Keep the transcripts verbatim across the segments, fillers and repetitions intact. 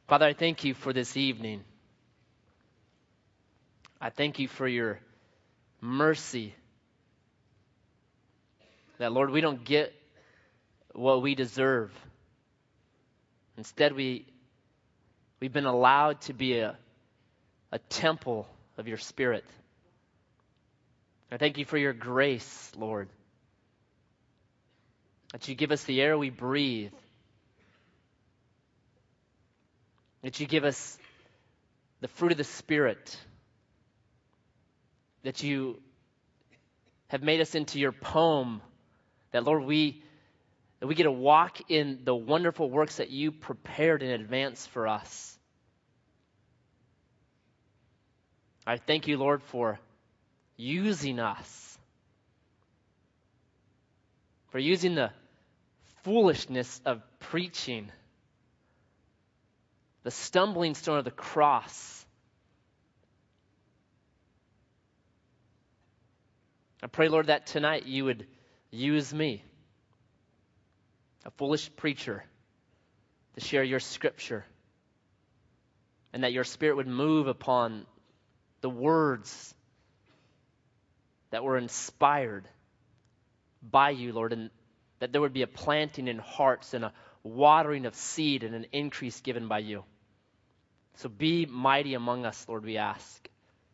Father, I thank you for this evening. I thank you for your mercy. That, Lord, we don't get what we deserve. Instead, we, we've been allowed to be a, a temple of your Spirit. I thank you for your grace, Lord. That you give us the air we breathe. That you give us the fruit of the Spirit. That you have made us into your poem. That, Lord, we, that we get to walk in the wonderful works that you prepared in advance for us. I thank you, Lord, for using us. For using the foolishness of preaching. The stumbling stone of the cross. I pray, Lord, that tonight you would use me, a foolish preacher, to share your scripture, and that your Spirit would move upon the words that were inspired by you, Lord, and that there would be a planting in hearts and a watering of seed and an increase given by you. So be mighty among us, Lord, we ask.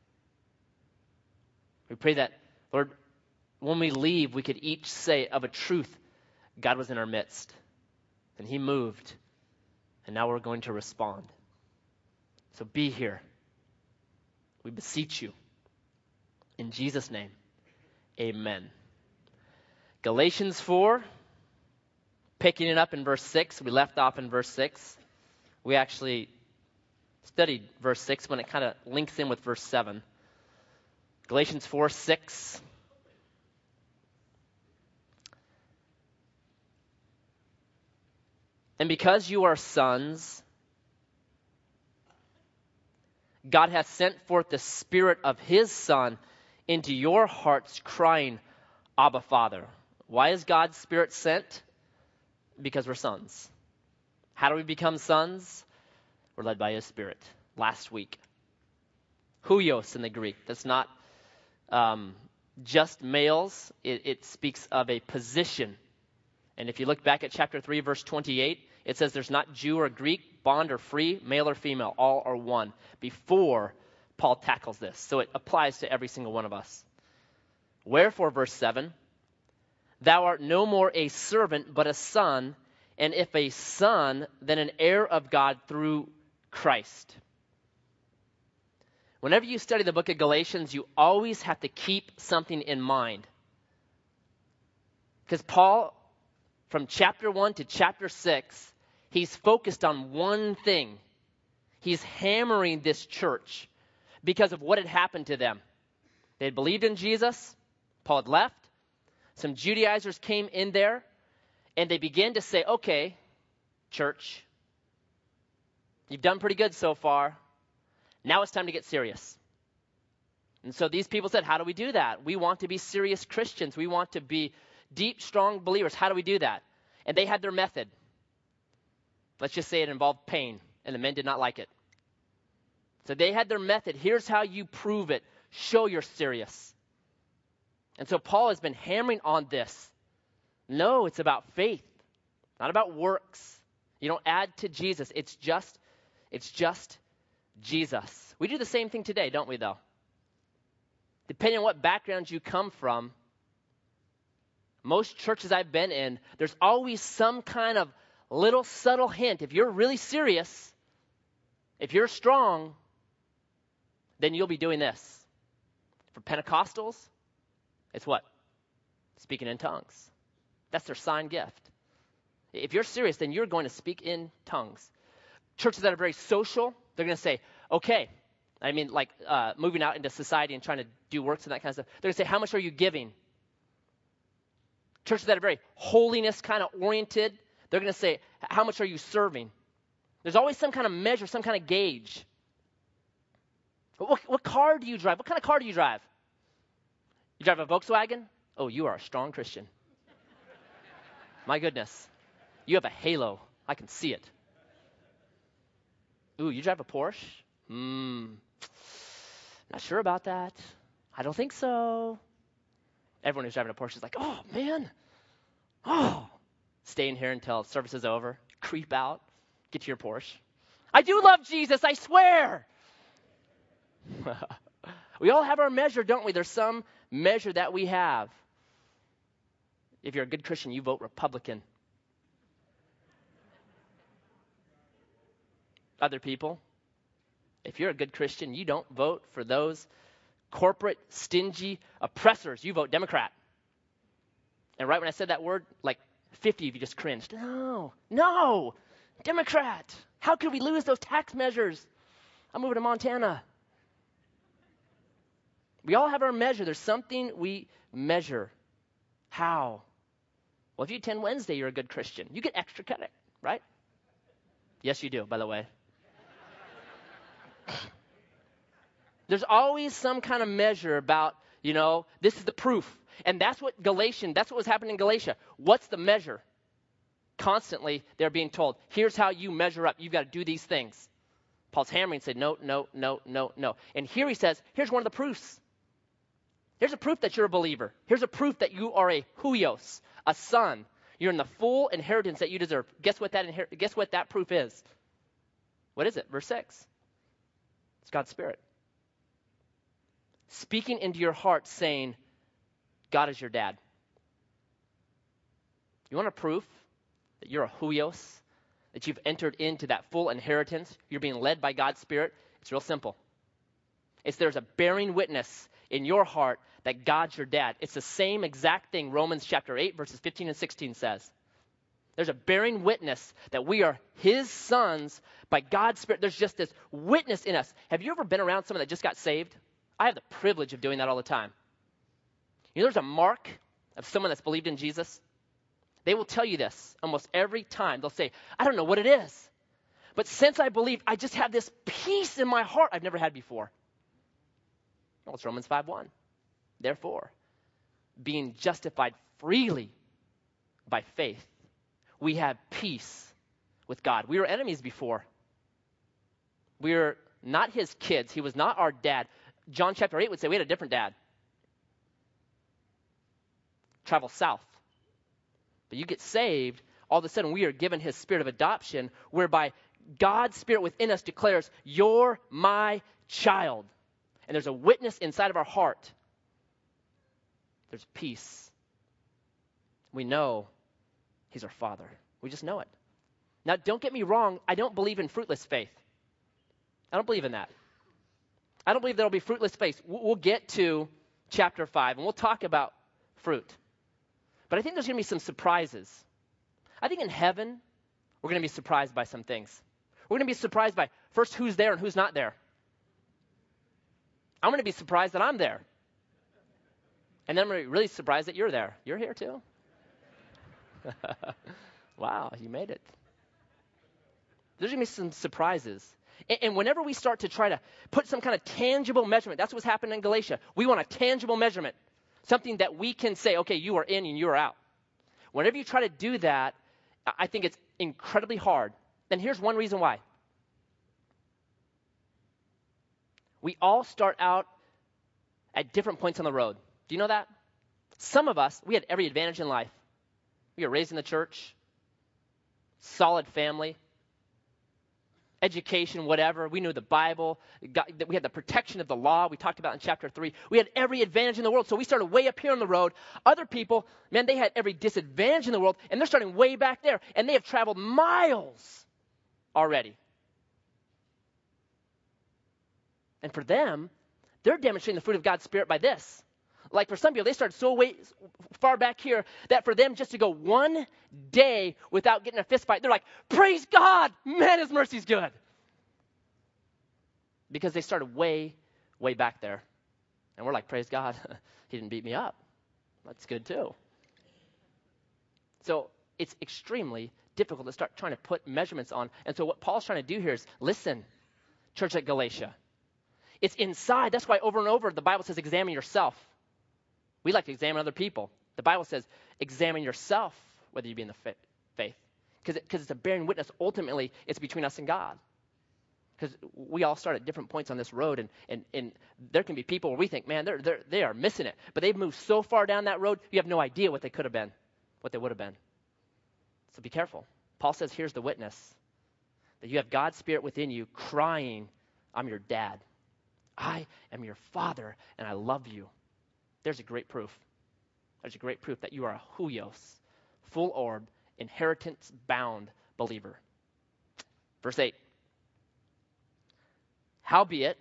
We pray that, Lord, when we leave, we could each say of a truth, God was in our midst, and he moved, and now we're going to respond. So be here. We beseech you. In Jesus' name, amen. Galatians four, picking it up in verse six. We left off in verse six. We actually studied verse six when it kind of links in with verse seven. Galatians four, six. And because you are sons, God hath sent forth the Spirit of his Son into your hearts, crying, Abba, Father. Why is God's Spirit sent? Because we're sons. How do we become sons? We're led by his Spirit. Last week. Huios in the Greek. That's not um, just males. It, it speaks of a position. And if you look back at chapter three, verse twenty-eight, it says there's not Jew or Greek, bond or free, male or female, all are one. Before Paul tackles this. So it applies to every single one of us. Wherefore, verse seven, thou art no more a servant, but a son, and if a son, then an heir of God through Christ. Whenever you study the book of Galatians, you always have to keep something in mind. Because Paul, from chapter one to chapter six, he's focused on one thing. He's hammering this church because of what had happened to them. They had believed in Jesus. Paul had left. Some Judaizers came in there, and they began to say, okay, church, you've done pretty good so far. Now it's time to get serious. And so these people said, how do we do that? We want to be serious Christians. We want to be deep, strong believers. How do we do that? And they had their method. Let's just say it involved pain, and the men did not like it. So they had their method. Here's how you prove it. Show you're serious. And so Paul has been hammering on this. No, it's about faith, not about works. You don't add to Jesus. It's just, it's just Jesus. We do the same thing today, don't we, though? Depending on what background you come from, most churches I've been in, there's always some kind of little subtle hint. If you're really serious, if you're strong, then you'll be doing this. For Pentecostals, it's what? Speaking in tongues. That's their sign gift. If you're serious, then you're going to speak in tongues. Churches that are very social, they're going to say, okay, I mean, like uh, moving out into society and trying to do works and that kind of stuff. They're going to say, how much are you giving? Churches that are very holiness kind of oriented, they're going to say, how much are you serving? There's always some kind of measure, some kind of gauge. What, what car do you drive? What kind of car do you drive? You drive a Volkswagen? Oh, you are a strong Christian. My goodness. You have a halo. I can see it. Ooh, you drive a Porsche? Hmm, not sure about that. I don't think so. Everyone who's driving a Porsche is like, oh, man. Oh, stay in here until service is over. Creep out. Get to your Porsche. I do love Jesus, I swear. We all have our measure, don't we? There's some measure that we have. If you're a good Christian, you vote Republican. Other people, if you're a good Christian, you don't vote for those corporate, stingy oppressors. You vote Democrat. And right when I said that word, like fifty of you just cringed. No, no, Democrat. How could we lose those tax measures? I'm moving to Montana. We all have our measure. There's something we measure. How? Well, if you attend Wednesday, you're a good Christian. You get extra credit, right? Yes, you do, by the way. There's always some kind of measure about, you know, this is the proof. And that's what Galatian, that's what was happening in Galatia. What's the measure? Constantly, they're being told, here's how you measure up. You've got to do these things. Paul's hammering and said, no, no, no, no, no. And here he says, here's one of the proofs. Here's a proof that you're a believer. Here's a proof that you are a huios, a son. You're in the full inheritance that you deserve. Guess what that inher- guess what that proof is? What is it? Verse six. It's God's Spirit. Speaking into your heart saying, God is your dad. You want a proof that you're a huios, that you've entered into that full inheritance, you're being led by God's Spirit? It's real simple. It's there's a bearing witness in your heart that God's your dad. It's the same exact thing Romans chapter eight, verses fifteen and sixteen says. There's a bearing witness that we are his sons by God's Spirit. There's just this witness in us. Have you ever been around someone that just got saved? I have the privilege of doing that all the time. You know, there's a mark of someone that's believed in Jesus. They will tell you this almost every time. They'll say, I don't know what it is, but since I believe, I just have this peace in my heart I've never had before. Well, it's Romans five one. Therefore, being justified freely by faith, we have peace with God. We were enemies before. We were not his kids. He was not our dad. John chapter eight would say we had a different dad. Travel south. But you get saved, all of a sudden we are given his spirit of adoption, whereby God's Spirit within us declares, you're my child. And there's a witness inside of our heart. There's peace. We know he's our Father. We just know it. Now, don't get me wrong. I don't believe in fruitless faith. I don't believe in that. I don't believe there will be fruitless faith. We'll get to chapter five, and we'll talk about fruit. But I think there's going to be some surprises. I think in heaven, we're going to be surprised by some things. We're going to be surprised by, first, who's there and who's not there. I'm going to be surprised that I'm there. And then I'm going to be really surprised that you're there. You're here too? Wow, you made it. There's going to be some surprises. And, and whenever we start to try to put some kind of tangible measurement, that's what's happened in Galatia. We want a tangible measurement, something that we can say, okay, you are in and you are out. Whenever you try to do that, I think it's incredibly hard. And here's one reason why. We all start out at different points on the road. Do you know that? Some of us, we had every advantage in life. We were raised in the church, solid family, education, whatever. We knew the Bible. Got, we had the protection of the law we talked about in chapter three. We had every advantage in the world, so we started way up here on the road. Other people, man, they had every disadvantage in the world, and they're starting way back there, and they have traveled miles already. And for them, they're demonstrating the fruit of God's Spirit by this. Like for some people, they started so way far back here that for them just to go one day without getting a fist fight, they're like, praise God, man, his mercy's good. Because they started way, way back there. And we're like, praise God, he didn't beat me up. That's good too. So it's extremely difficult to start trying to put measurements on. And so what Paul's trying to do here is, listen, church at Galatia. It's inside. That's why over and over the Bible says examine yourself. We like to examine other people. The Bible says examine yourself whether you be in the faith. Because it, it's a bearing witness. Ultimately, it's between us and God. Because we all start at different points on this road, and, and, and there can be people where we think, man, they're, they're, they are missing it. But they've moved so far down that road, you have no idea what they could have been, what they would have been. So be careful. Paul says, here's the witness, that you have God's Spirit within you crying, I'm your dad. I am your father, and I love you. There's a great proof. There's a great proof that you are a huios, full-orbed, inheritance-bound believer. Verse eight. Howbeit,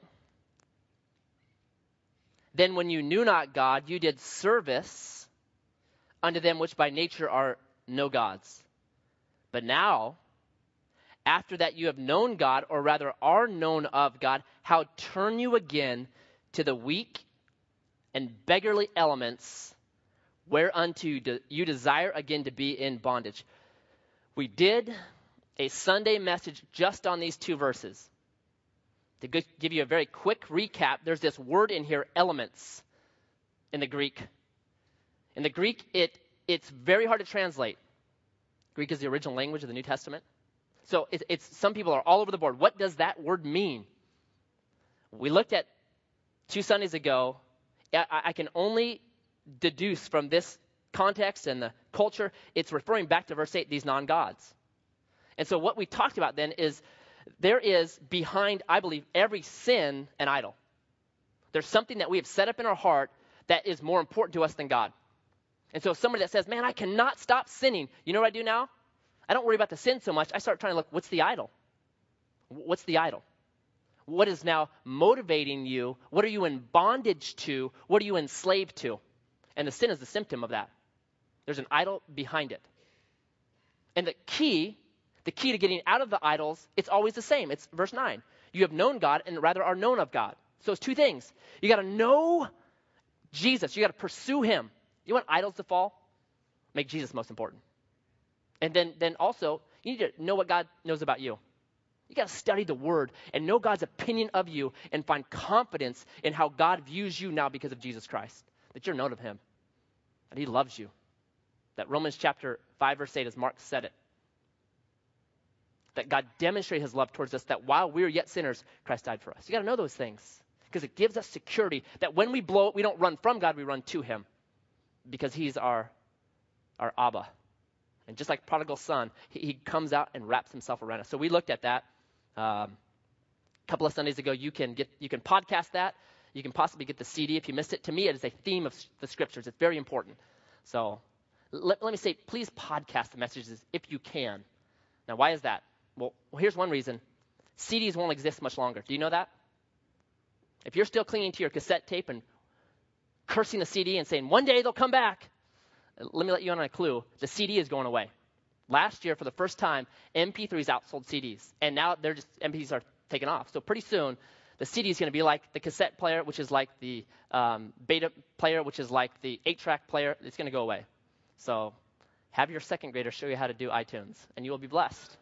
then when you knew not God, you did service unto them which by nature are no gods. But now, after that you have known God, or rather are known of God, how turn you again to the weak and beggarly elements whereunto you desire again to be in bondage. We did a Sunday message just on these two verses. To give you a very quick recap, there's this word in here, elements, in the Greek. In the Greek, it it's very hard to translate. Greek is the original language of the New Testament. So it, it's some people are all over the board. What does that word mean? We looked at two Sundays ago. I, I can only deduce from this context and the culture, it's referring back to verse eight, these non-gods. And so what we talked about then is there is behind, I believe, every sin an idol. There's something that we have set up in our heart that is more important to us than God. And so somebody that says, man, I cannot stop sinning. You know what I do now? I don't worry about the sin so much. I start trying to look, what's the idol? What's the idol? What is now motivating you? What are you in bondage to? What are you enslaved to? And the sin is the symptom of that. There's an idol behind it. And the key, the key to getting out of the idols, it's always the same. It's verse nine. You have known God and rather are known of God. So it's two things. You got to know Jesus. You got to pursue him. You want idols to fall? Make Jesus most important. And then, then also, you need to know what God knows about you. You got to study the word and know God's opinion of you and find confidence in how God views you now because of Jesus Christ. That you're known of him. That he loves you. That Romans chapter five verse eight, as Mark said it. That God demonstrated his love towards us, that while we were yet sinners, Christ died for us. You got to know those things. Because it gives us security that when we blow it, we don't run from God, we run to him. Because he's our, our Abba. And just like prodigal son, he, he comes out and wraps himself around us. So we looked at that um, a couple of Sundays ago. You can get, you can podcast that. You can possibly get the C D if you missed it. To me, it is a theme of the scriptures. It's very important. So let, let me say, please podcast the messages if you can. Now, why is that? Well, well, here's one reason. C Ds won't exist much longer. Do you know that? If you're still clinging to your cassette tape and cursing the C D and saying, one day they'll come back, let me let you in on a clue. The C D is going away. Last year, for the first time, M P threes outsold C Ds. And now they're just, M P threes are taking off. So pretty soon, the C D is going to be like the cassette player, which is like the um, beta player, which is like the eight-track player. It's going to go away. So have your second grader show you how to do iTunes, and you will be blessed.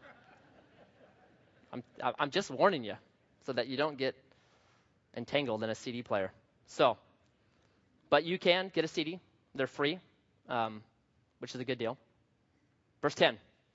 I'm, I'm just warning you so that you don't get entangled in a C D player. So, but you can get a C D. They're free, um, which is a good deal. Verse ten.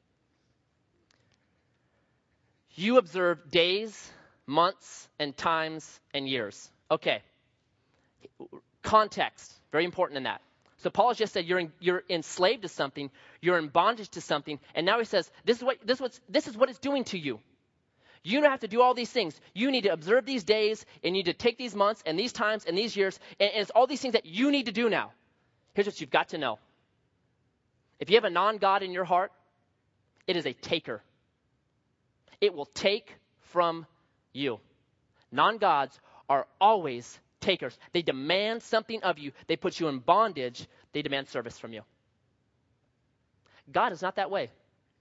You observe days, months, and times, and years. Okay. Context, very important in that. So Paul has just said you're in, you're enslaved to something, you're in bondage to something, and now he says this is what this what's this is what it's doing to you. You don't have to do all these things. You need to observe these days, and you need to take these months, and these times, and these years, and, and it's all these things that you need to do now. Here's what you've got to know. If you have a non-God in your heart, it is a taker. It will take from you. Non-gods are always takers. They demand something of you. They put you in bondage. They demand service from you. God is not that way.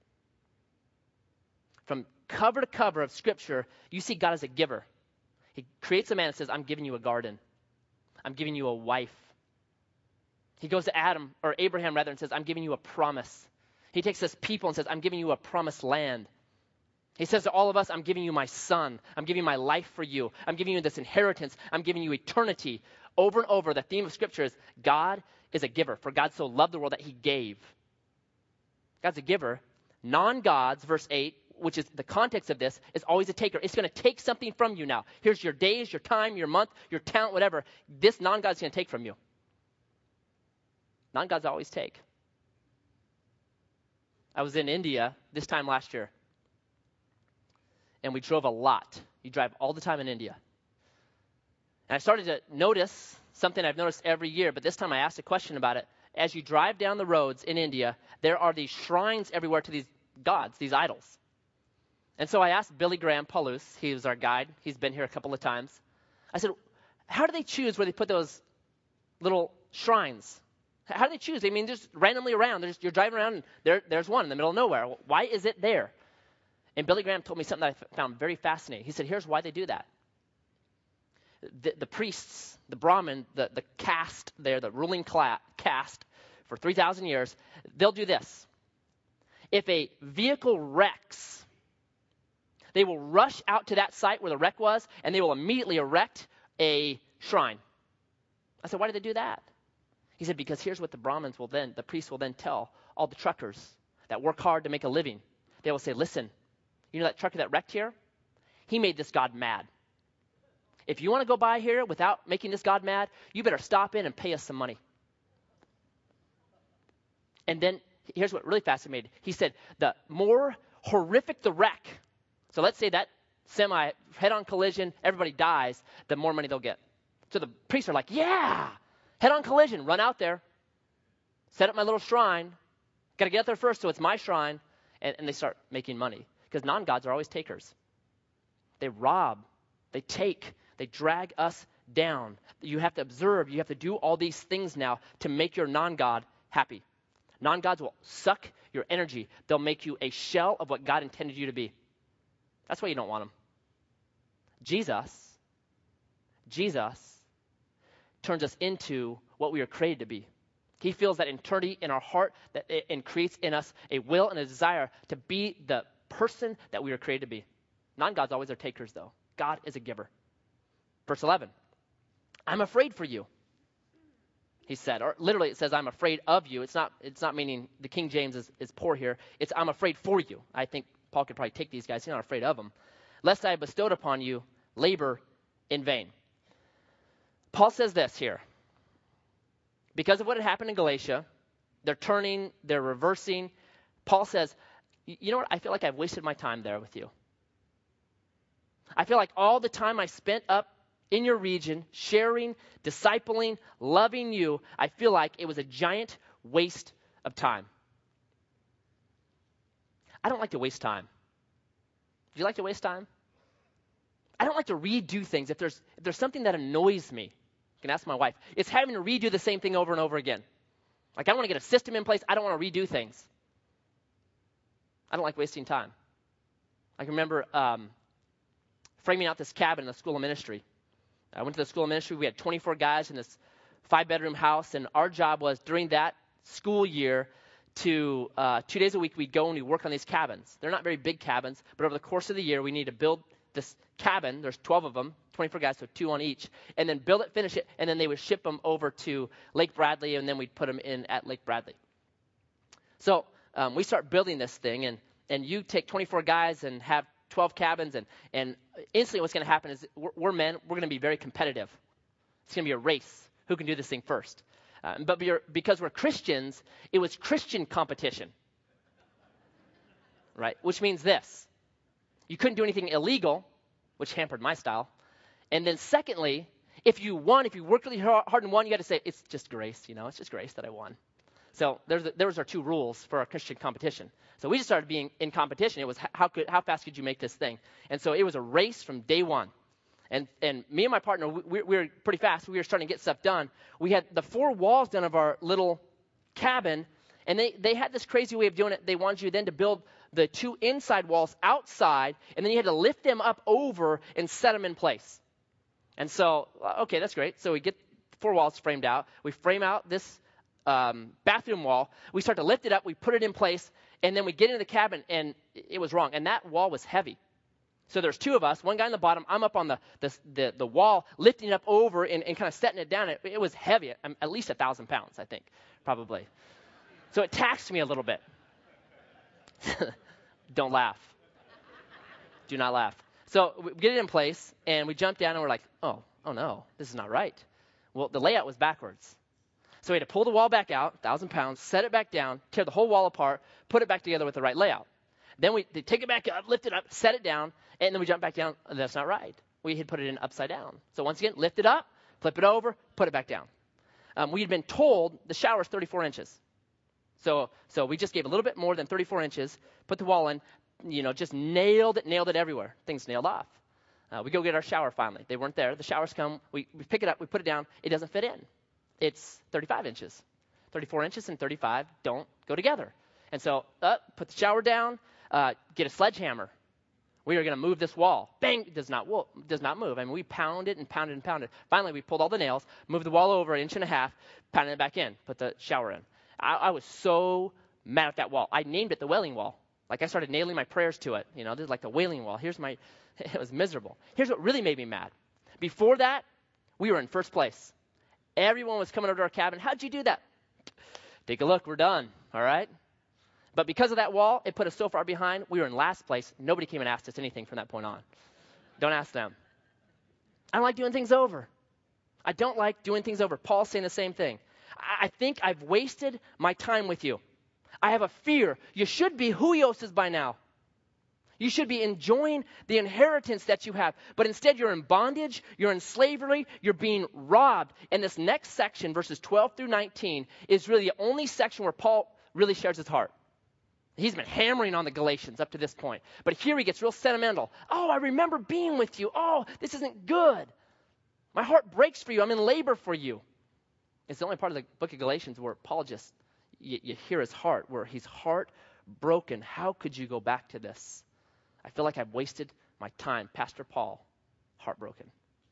From cover to cover of Scripture, you see God as a giver. He creates a man and says, I'm giving you a garden. I'm giving you a wife. He goes to Adam, or Abraham rather, and says, I'm giving you a promise. He takes this people and says, I'm giving you a promised land. He says to all of us, I'm giving you my son. I'm giving my life for you. I'm giving you this inheritance. I'm giving you eternity. Over and over, the theme of Scripture is God is a giver. For God so loved the world that he gave. God's a giver. Non-gods, verse eight, which is the context of this, is always a taker. It's going to take something from you now. Here's your days, your time, your month, your talent, whatever. This non-God's going to take from you. Non-Gods always take. I was in India this time last year, and we drove a lot. You drive all the time in India. And I started to notice something I've noticed every year, but this time I asked a question about it. As you drive down the roads in India, there are these shrines everywhere to these gods, these idols. And so I asked Billy Graham Paulus, he was our guide. He's been here a couple of times. I said, how do they choose where they put those little shrines? How do they choose? I mean, just randomly around. There's, you're driving around, and there, there's one in the middle of nowhere. Why is it there? And Billy Graham told me something that I f- found very fascinating. He said, here's why they do that. The, the priests, the Brahmin, the, the caste there, the ruling cla- caste for three thousand years, they'll do this. If a vehicle wrecks, they will rush out to that site where the wreck was, and they will immediately erect a shrine. I said, why do they do that? He said, because here's what the Brahmins will then, the priests will then tell all the truckers that work hard to make a living. They will say, listen, you know that trucker that wrecked here? He made this God mad. If you want to go by here without making this God mad, you better stop in and pay us some money. And then here's what really fascinated me. He said, the more horrific the wreck, so let's say that semi head-on collision, everybody dies, the more money they'll get. So the priests are like, yeah, head-on collision, run out there, set up my little shrine, got to get out there first, so it's my shrine, and, and they start making money. Because non-gods are always takers. They rob, they take, they drag us down. You have to observe, you have to do all these things now to make your non-God happy. Non-gods will suck your energy. They'll make you a shell of what God intended you to be. That's why you don't want them. Jesus, Jesus turns us into what we are created to be. He feels that eternity in our heart that it, and creates in us a will and a desire to be the person that we are created to be. Non-gods always are takers, though. God is a giver. Verse eleven, I'm afraid for you, he said. Or literally it says, I'm afraid of you. It's not, it's not meaning the King James is, is poor here. It's I'm afraid for you. I think Paul could probably take these guys. He's not afraid of them. Lest I have bestowed upon you labor in vain. Paul says this here. Because of what had happened in Galatia, they're turning, they're reversing. Paul says, you know what? I feel like I've wasted my time there with you. I feel like all the time I spent up in your region, sharing, discipling, loving you, I feel like it was a giant waste of time. I don't like to waste time. Do you like to waste time? I don't like to redo things. If there's if there's something that annoys me, I can ask my wife. It's having to redo the same thing over and over again. Like I want to get a system in place. I don't want to redo things. I don't like wasting time. I can remember um, framing out this cabin in the school of ministry. I went to the school of ministry. We had twenty-four guys in this five-bedroom house, and our job was during that school year to uh, two days a week we'd go and we'd work on these cabins. They're not very big cabins, but over the course of the year we need to build this cabin. There's twelve of them, twenty-four guys, so two on each, and then build it, finish it, and then they would ship them over to Lake Bradley, and then we'd put them in at Lake Bradley. So um, we start building this thing, and and you take twenty-four guys and have twelve cabins, and, and instantly what's going to happen is we're, we're men, we're going to be very competitive. It's going to be a race. Who can do this thing first? Uh, but we're, because we're Christians, it was Christian competition, right? Which means this. You couldn't do anything illegal, which hampered my style. And then secondly, if you won, if you worked really hard and won, you had to say, it's just grace, you know, it's just grace that I won. So there's, those are two rules for our Christian competition. So we just started being in competition. It was how could, how fast could you make this thing? And so it was a race from day one. And and me and my partner, we, we were pretty fast. We were starting to get stuff done. We had the four walls done of our little cabin, and they, they had this crazy way of doing it. They wanted you then to build the two inside walls outside, and then you had to lift them up over and set them in place. And so, okay, that's great. So we get four walls framed out. We frame out this um, bathroom wall. We start to lift it up. We put it in place, and then we get into the cabin, and it was wrong. And that wall was heavy. So there's two of us, one guy on the bottom. I'm up on the the the, the wall, lifting it up over and, and kind of setting it down. It, it was heavy, at least a thousand pounds, I think, probably. So it taxed me a little bit. Don't laugh. Do not laugh. So we get it in place, and we jump down, and we're like, oh, oh no, this is not right. Well, the layout was backwards. So we had to pull the wall back out, one thousand pounds, set it back down, tear the whole wall apart, put it back together with the right layout. Then we they take it back up, lift it up, set it down, and then we jump back down. That's not right. We had put it in upside down. So once again, lift it up, flip it over, put it back down. Um, we had been told the shower is thirty-four inches. So so we just gave a little bit more than thirty-four inches, put the wall in, you know, just nailed it, nailed it everywhere. Things nailed off. Uh, we go get our shower finally. They weren't there. The showers come. We, we pick it up. We put it down. It doesn't fit in. It's thirty-five inches. thirty-four inches and thirty-five don't go together. And so uh, put the shower down, uh, get a sledgehammer. We are going to move this wall. Bang! It does not, wo- does not move. I mean, we pounded and pounded and pounded. Finally, we pulled all the nails, moved the wall over an inch and a half, pounded it back in, put the shower in. I, I was so mad at that wall. I named it the Wailing Wall. Like I started nailing my prayers to it. You know, this is like the Wailing Wall. Here's my, it was miserable. Here's what really made me mad. Before that, we were in first place. Everyone was coming over to our cabin. How'd you do that? Take a look. We're done. All right. But because of that wall, it put us so far behind, we were in last place. Nobody came and asked us anything from that point on. Don't ask them. I don't like doing things over. I don't like doing things over. Paul's saying the same thing. I, I think I've wasted my time with you. I have a fear. You should be huios by now. You should be enjoying the inheritance that you have. But instead, you're in bondage. You're in slavery. You're being robbed. And this next section, verses twelve through nineteen, is really the only section where Paul really shares his heart. He's been hammering on the Galatians up to this point. But here he gets real sentimental. Oh, I remember being with you. Oh, this isn't good. My heart breaks for you. I'm in labor for you. It's the only part of the book of Galatians where Paul just, you, you hear his heart, where he's heartbroken. How could you go back to this? I feel like I've wasted my time. Pastor Paul, heartbroken.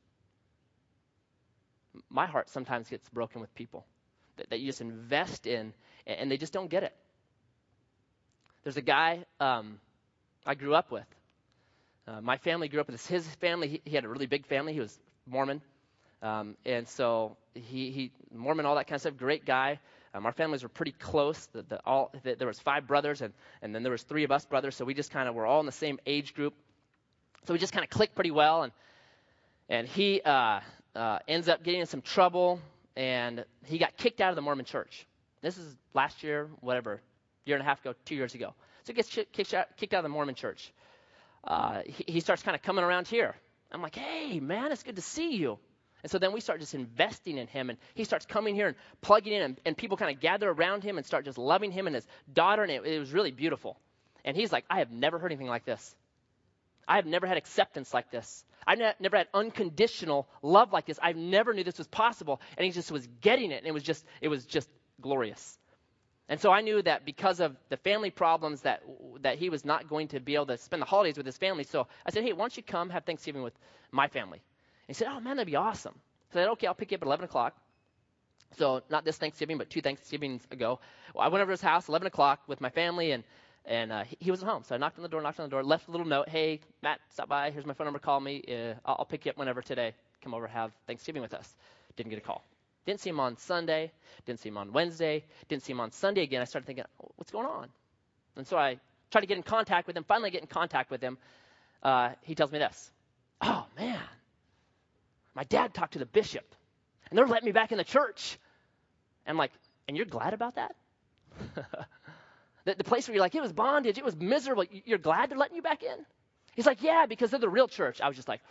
My heart sometimes gets broken with people that, that you just invest in, and, and they just don't get it. There's a guy um, I grew up with. Uh, my family grew up with his family. He, he had a really big family. He was Mormon. Um, and so he, he, Mormon, all that kind of stuff, great guy. Um, our families were pretty close. The, the, all, the, there was five brothers, and, and then there was three of us brothers, so we just kind of were all in the same age group. So we just kind of clicked pretty well, and and he uh, uh, ends up getting in some trouble, and he got kicked out of the Mormon church. This is last year, whatever, year and a half ago, two years ago. So he gets kicked out, kicked out of the Mormon church. Uh, he, he starts kind of coming around here. I'm like, hey, man, it's good to see you. And so then we start just investing in him, and he starts coming here and plugging in, and, and people kind of gather around him and start just loving him and his daughter, and it, it was really beautiful. And he's like, I have never heard anything like this. I have never had acceptance like this. I've ne- never had unconditional love like this. I never knew this was possible, and he just was getting it, and it was just, it was just glorious. And so I knew that because of the family problems that that he was not going to be able to spend the holidays with his family. So I said, hey, why don't you come have Thanksgiving with my family? He said, oh, man, that'd be awesome. So I said, okay, I'll pick you up at eleven o'clock. So not this Thanksgiving, but two Thanksgivings ago. Well, I went over to his house, eleven o'clock, with my family, and and uh, he, he wasn't home. So I knocked on the door, knocked on the door, left a little note. Hey, Matt, stop by. Here's my phone number. Call me. Uh, I'll, I'll pick you up whenever today. Come over, have Thanksgiving with us. Didn't get a call. Didn't see him on Sunday. Didn't see him on Wednesday. Didn't see him on Sunday again. I started thinking, what's going on? And so I tried to get in contact with him. Finally get in contact with him. Uh, he tells me this. Oh, man. My dad talked to the bishop, and they're letting me back in the church. And I'm like, and you're glad about that? the, the place where you're like, it was bondage, it was miserable. You're glad they're letting you back in? He's like, yeah, because they're the real church. I was just like,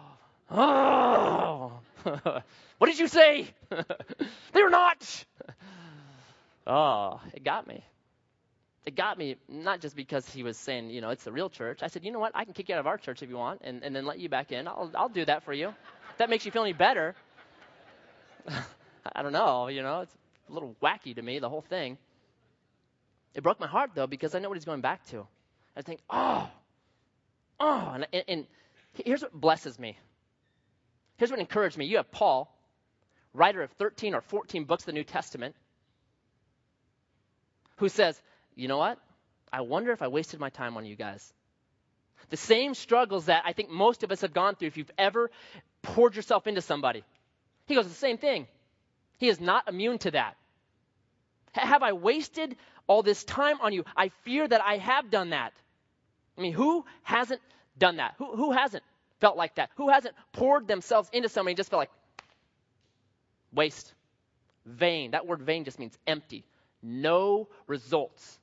oh, what did you say? They're not. Oh, it got me. It got me, not just because he was saying, you know, it's the real church. I said, you know what? I can kick you out of our church if you want, and, and then let you back in. I'll I'll do that for you. If that makes you feel any better. I don't know, you know, it's a little wacky to me, the whole thing. It broke my heart, though, because I know what he's going back to. I think, oh, oh, and, and, and here's what blesses me. Here's what encouraged me. You have Paul, writer of thirteen or fourteen books of the New Testament, who says, you know what? I wonder if I wasted my time on you guys. The same struggles that I think most of us have gone through if you've ever poured yourself into somebody. He goes, the same thing. He is not immune to that. Have I wasted all this time on you? I fear that I have done that. I mean, who hasn't done that? Who, who hasn't felt like that? Who hasn't poured themselves into somebody and just felt like waste? Vain. That word vain just means empty. No results.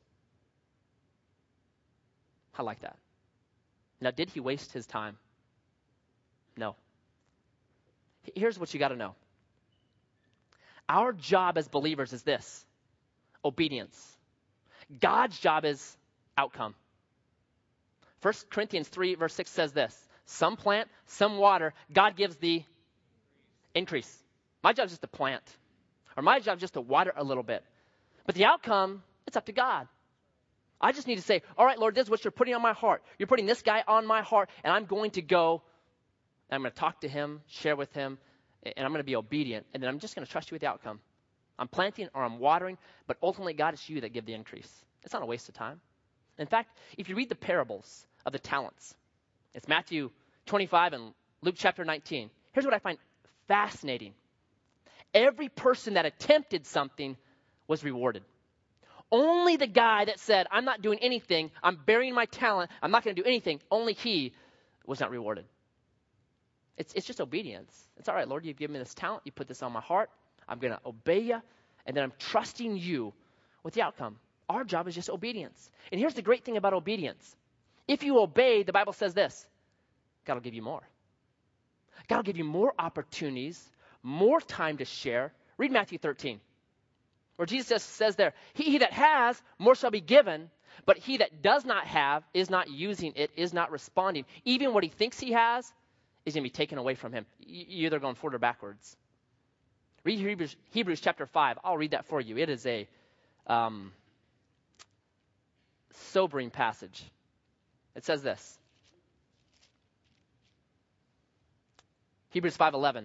I like that. Now, did he waste his time? No. Here's what you got to know. Our job as believers is this: obedience. God's job is outcome. First Corinthians three, verse six says this: some plant, some water. God gives the increase. My job is just to plant. Or my job is just to water a little bit. But the outcome, it's up to God. I just need to say, all right, Lord, this is what you're putting on my heart. You're putting this guy on my heart, and I'm going to go, and I'm going to talk to him, share with him, and I'm going to be obedient, and then I'm just going to trust you with the outcome. I'm planting or I'm watering, but ultimately, God, it's you that give the increase. It's not a waste of time. In fact, if you read the parables of the talents, it's Matthew twenty-five and Luke chapter nineteen. Here's what I find fascinating. Every person that attempted something was rewarded. Only the guy that said, I'm not doing anything, I'm burying my talent, I'm not going to do anything, only he was not rewarded. It's, it's just obedience. It's all right, Lord, you've given me this talent, you put this on my heart, I'm going to obey you, and then I'm trusting you with the outcome. Our job is just obedience. And here's the great thing about obedience. If you obey, the Bible says this: God will give you more. God will give you more opportunities, more time to share. Read Matthew thirteen. Where Jesus says there, he, he that has, more shall be given, but he that does not have, is not using it, is not responding. Even what he thinks he has is going to be taken away from him. You're either going forward or backwards. Read Hebrews, Hebrews chapter five. I'll read that for you. It is a um, sobering passage. It says this. Hebrews five eleven.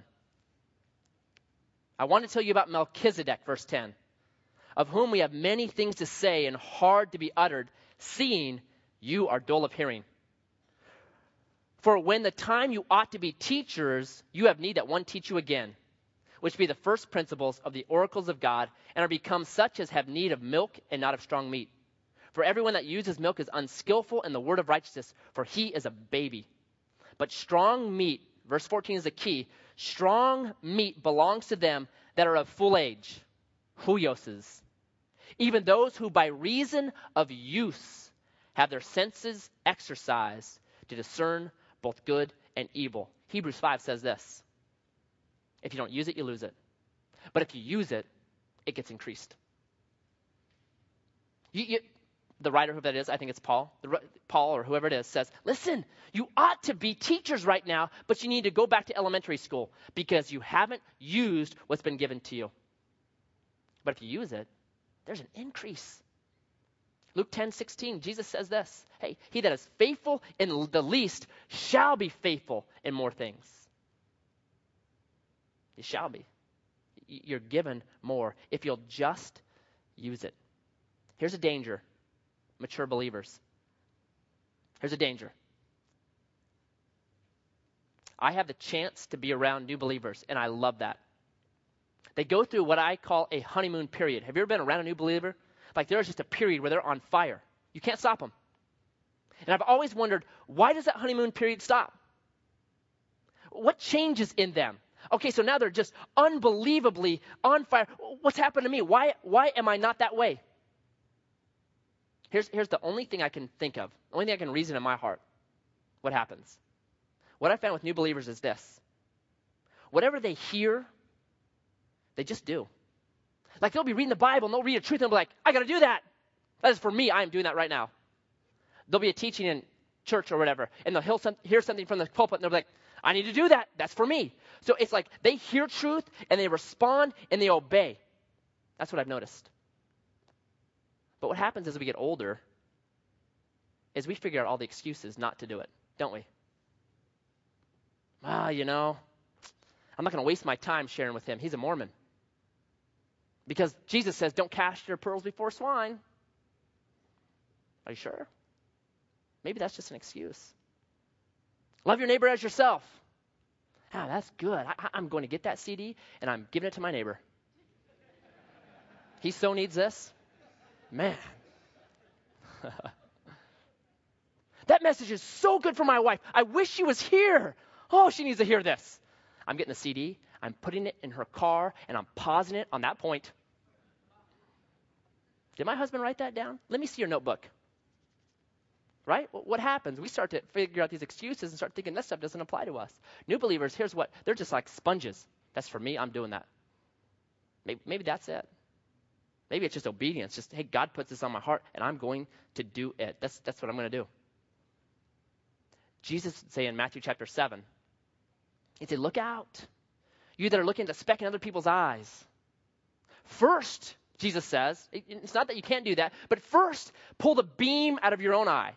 I want to tell you about Melchizedek, verse ten. Of whom we have many things to say and hard to be uttered, seeing you are dull of hearing. For when the time you ought to be teachers, you have need that one teach you again, which be the first principles of the oracles of God, and are become such as have need of milk and not of strong meat. For everyone that uses milk is unskillful in the word of righteousness, for he is a baby. But strong meat, verse fourteen is the key, strong meat belongs to them that are of full age, huioses, even those who by reason of use have their senses exercised to discern both good and evil. Hebrews five says this: if you don't use it, you lose it. But if you use it, it gets increased. You, you, the writer, who that is, I think it's Paul, the, Paul or whoever it is, says, listen, you ought to be teachers right now, but you need to go back to elementary school because you haven't used what's been given to you. But if you use it, there's an increase. Luke ten sixteen, Jesus says this: hey, he that is faithful in the least shall be faithful in more things. You shall be. You're given more if you'll just use it. Here's a danger, mature believers. Here's a danger. I have the chance to be around new believers, and I love that. They go through what I call a honeymoon period. Have you ever been around a new believer? Like there's just a period where they're on fire. You can't stop them. And I've always wondered, why does that honeymoon period stop? What changes in them? Okay, so now they're just unbelievably on fire. What's happened to me? Why, why am I not that way? Here's, here's the only thing I can think of, the only thing I can reason in my heart. What happens? What I found with new believers is this: whatever they hear, they just do. Like they'll be reading the Bible and they'll read a truth and they'll be like, I got to do that. That is for me. I am doing that right now. There'll be a teaching in church or whatever, and they'll hear something from the pulpit and they'll be like, I need to do that. That's for me. So it's like they hear truth and they respond and they obey. That's what I've noticed. But what happens as we get older is we figure out all the excuses not to do it, don't we? Ah, you know, I'm not going to waste my time sharing with him. He's a Mormon. Because Jesus says, don't cast your pearls before swine. Are you sure? Maybe that's just an excuse. Love your neighbor as yourself. Ah, that's good. I, I'm going to get that C D and I'm giving it to my neighbor. He so needs this. Man. That message is so good for my wife. I wish she was here. Oh, she needs to hear this. I'm getting the C D. I'm putting it in her car, and I'm pausing it on that point. Did my husband write that down? Let me see your notebook. Right? What happens? We start to figure out these excuses and start thinking that stuff doesn't apply to us. New believers, here's what. They're just like sponges. That's for me. I'm doing that. Maybe, maybe that's it. Maybe it's just obedience. Just, hey, God puts this on my heart, and I'm going to do it. That's, that's what I'm going to do. Jesus would say in Matthew chapter seven, he'd say, look out. You that are looking at the speck in other people's eyes. First, Jesus says, it, it's not that you can't do that, but first, pull the beam out of your own eye.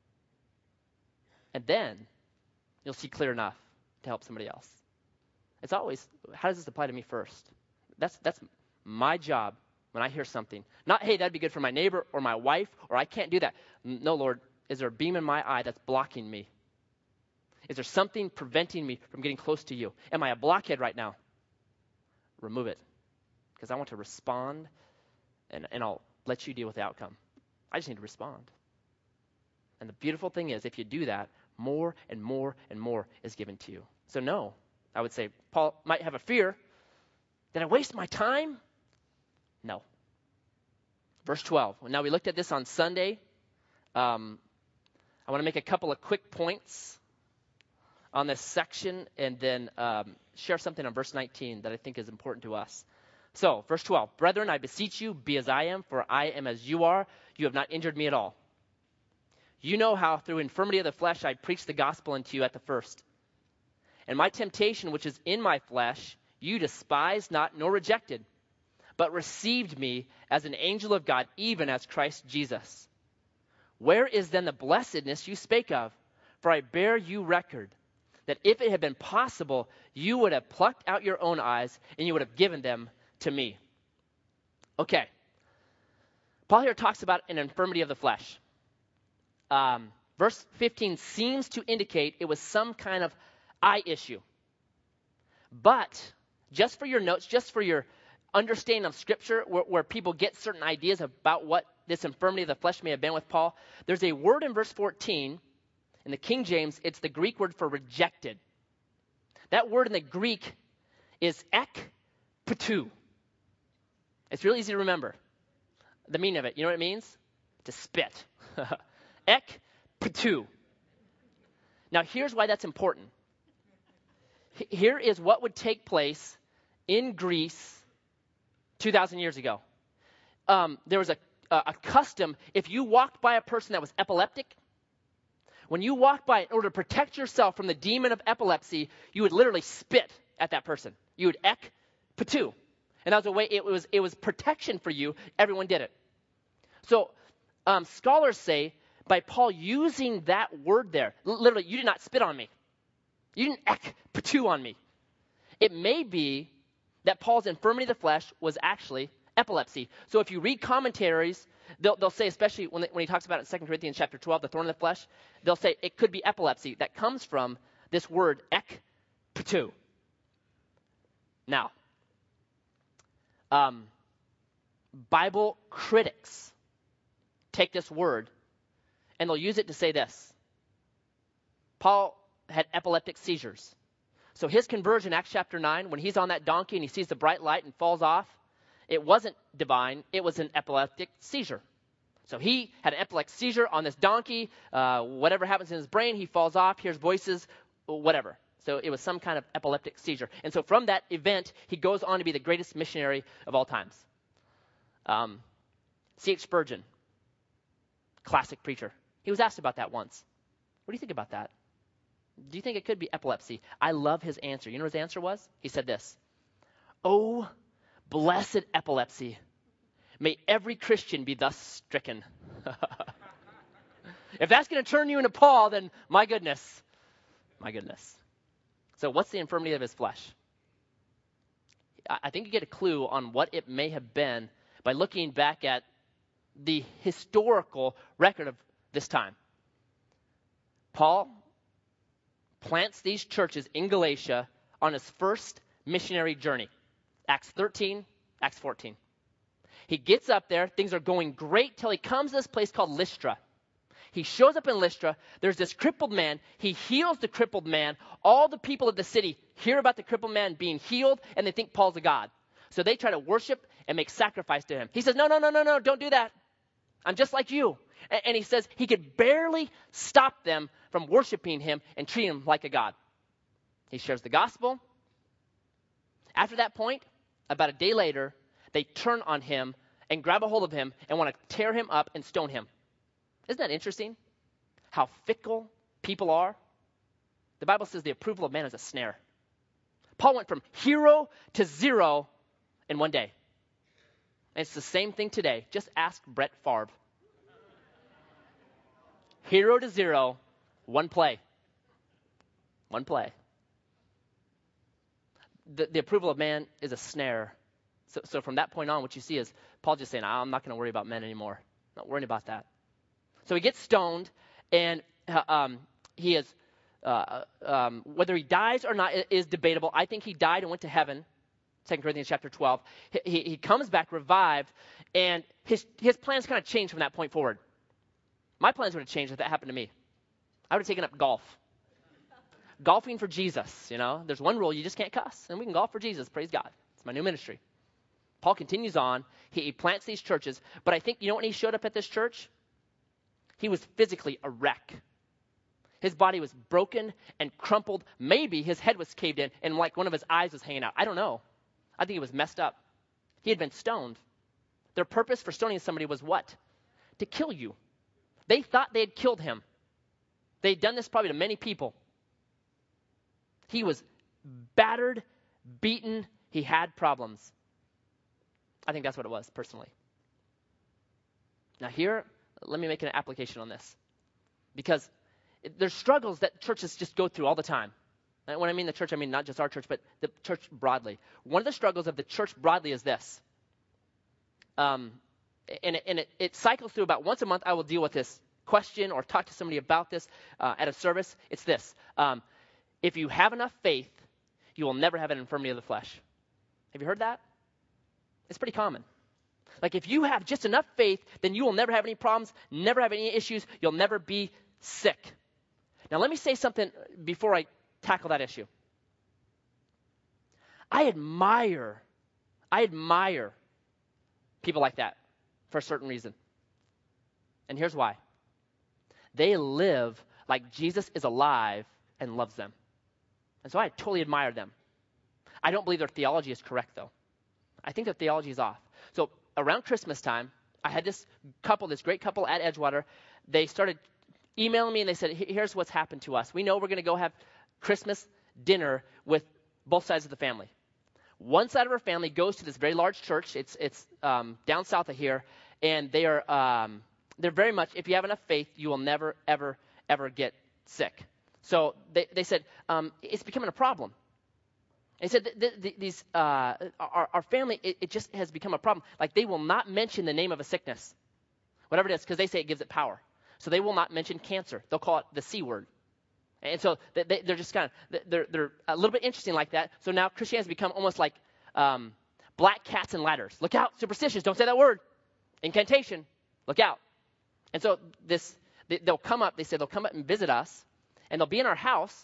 And then you'll see clear enough to help somebody else. It's always, how does this apply to me first? That's that's my job when I hear something. Not, hey, that'd be good for my neighbor or my wife, or I can't do that. No, Lord, is there a beam in my eye that's blocking me? Is there something preventing me from getting close to you? Am I a blockhead right now? Remove it. Because I want to respond, and, and I'll let you deal with the outcome. I just need to respond. And the beautiful thing is, if you do that, more and more and more is given to you. So no, I would say Paul might have a fear. Did I waste my time? No. Verse twelve. Well, now we looked at this on Sunday. Um, I want to make a couple of quick points on this section and then um, share something on verse nineteen that I think is important to us. So, verse twelve. Brethren, I beseech you, be as I am, for I am as you are. You have not injured me at all. You know how through infirmity of the flesh I preached the gospel unto you at the first. And my temptation which is in my flesh, you despised not nor rejected, but received me as an angel of God, even as Christ Jesus. Where is then the blessedness you spake of? For I bear you record, that if it had been possible, you would have plucked out your own eyes, and you would have given them to me. Okay. Paul here talks about an infirmity of the flesh. Um, verse fifteen seems to indicate it was some kind of eye issue. But, just for your notes, just for your understanding of Scripture, where, where people get certain ideas about what this infirmity of the flesh may have been with Paul, there's a word in verse fourteen. In the King James, it's the Greek word for rejected. That word in the Greek is ekpetu. It's really easy to remember. The meaning of it, you know what it means? To spit. Ekpetu. Now, here's why that's important. H- here is what would take place in Greece two thousand years ago. Um, there was a, a, a custom, if you walked by a person that was epileptic, when you walked by, in order to protect yourself from the demon of epilepsy, you would literally spit at that person. You would ekpetu. And that was a way, it was, it was protection for you. Everyone did it. So um, scholars say, by Paul using that word there, literally, you did not spit on me. You didn't ekpetu on me. It may be that Paul's infirmity of the flesh was actually epilepsy. So if you read commentaries, they'll, they'll say, especially when, they, when he talks about it in Second Corinthians chapter twelve, the thorn in the flesh, they'll say it could be epilepsy. That comes from this word ekpetu. Now, um, Bible critics take this word and they'll use it to say this. Paul had epileptic seizures. So his conversion, Acts chapter nine, when he's on that donkey and he sees the bright light and falls off, it wasn't divine, it was an epileptic seizure. So he had an epileptic seizure on this donkey. Uh, whatever happens in his brain, he falls off, hears voices, whatever. So it was some kind of epileptic seizure. And so from that event, he goes on to be the greatest missionary of all times. Um, C H Spurgeon, classic preacher. He was asked about that once. What do you think about that? Do you think it could be epilepsy? I love his answer. You know what his answer was? He said this. Oh, blessed epilepsy. May every Christian be thus stricken. If that's going to turn you into Paul, then my goodness. My goodness. So what's the infirmity of his flesh? I think you get a clue on what it may have been by looking back at the historical record of this time. Paul plants these churches in Galatia on his first missionary journey. Acts thirteen, Acts fourteen. He gets up there, things are going great till he comes to this place called Lystra. He shows up in Lystra. There's this crippled man. He heals the crippled man. All the people of the city hear about the crippled man being healed, and they think Paul's a god. So they try to worship and make sacrifice to him. He says, no, no, no, no, no, don't do that. I'm just like you. And, and he says he could barely stop them from worshiping him and treating him like a god. He shares the gospel. After that point, about a day later, they turn on him and grab a hold of him and want to tear him up and stone him. Isn't that interesting? How fickle people are. The Bible says the approval of man is a snare. Paul went from hero to zero in one day. And it's the same thing today. Just ask Brett Favre. Hero to zero, one play. One play. The, the approval of man is a snare. So, so from that point on, what you see is Paul just saying, I'm not going to worry about men anymore. Not worrying about that. So he gets stoned, and uh, um, he is, uh, um, whether he dies or not is debatable. I think he died and went to heaven, Second Corinthians chapter twelve. He, he, he comes back revived, and his, his plans kind of changed from that point forward. My plans would have changed if that happened to me. I would have taken up golf. Golfing for Jesus, you know. There's one rule, you just can't cuss, and we can golf for Jesus, praise God. It's my new ministry. Paul continues on. He, he plants these churches, but I think, you know when he showed up at this church? He was physically a wreck. His body was broken and crumpled. Maybe his head was caved in and like one of his eyes was hanging out. I don't know. I think he was messed up. He had been stoned. Their purpose for stoning somebody was what? To kill you. They thought they had killed him. They had done this probably to many people. He was battered, beaten. He had problems. I think that's what it was, personally. Now here, let me make an application on this. Because there's struggles that churches just go through all the time. And when I mean the church, I mean not just our church, but the church broadly. One of the struggles of the church broadly is this. Um, and it, and it, it cycles through about once a month. I will deal with this question or talk to somebody about this uh, at a service. It's this. Um, if you have enough faith, you will never have an infirmity of the flesh. Have you heard that? It's pretty common. Like if you have just enough faith, then you will never have any problems, never have any issues. You'll never be sick. Now let me say something before I tackle that issue. I admire, I admire people like that for a certain reason. And here's why. They live like Jesus is alive and loves them. And so I totally admire them. I don't believe their theology is correct, though. I think their theology is off. So around Christmas time, I had this couple, this great couple at Edgewater. They started emailing me and they said, here's what's happened to us. We know we're going to go have Christmas dinner with both sides of the family. One side of our family goes to this very large church. It's it's um, down south of here, and they are um, they're very much. If you have enough faith, you will never ever ever get sick. So they they said um, it's becoming a problem. They said th- th- th- these uh, our our family it, it just has become a problem. Like they will not mention the name of a sickness, whatever it is, because they say it gives it power. So they will not mention cancer. They'll call it the C word. And so they, they're just kind of, they're, they're a little bit interesting like that. So now Christianity has become almost like um, black cats and ladders. Look out, superstitious, don't say that word. Incantation, look out. And so this, they, they'll come up, they say they'll come up and visit us, and they'll be in our house,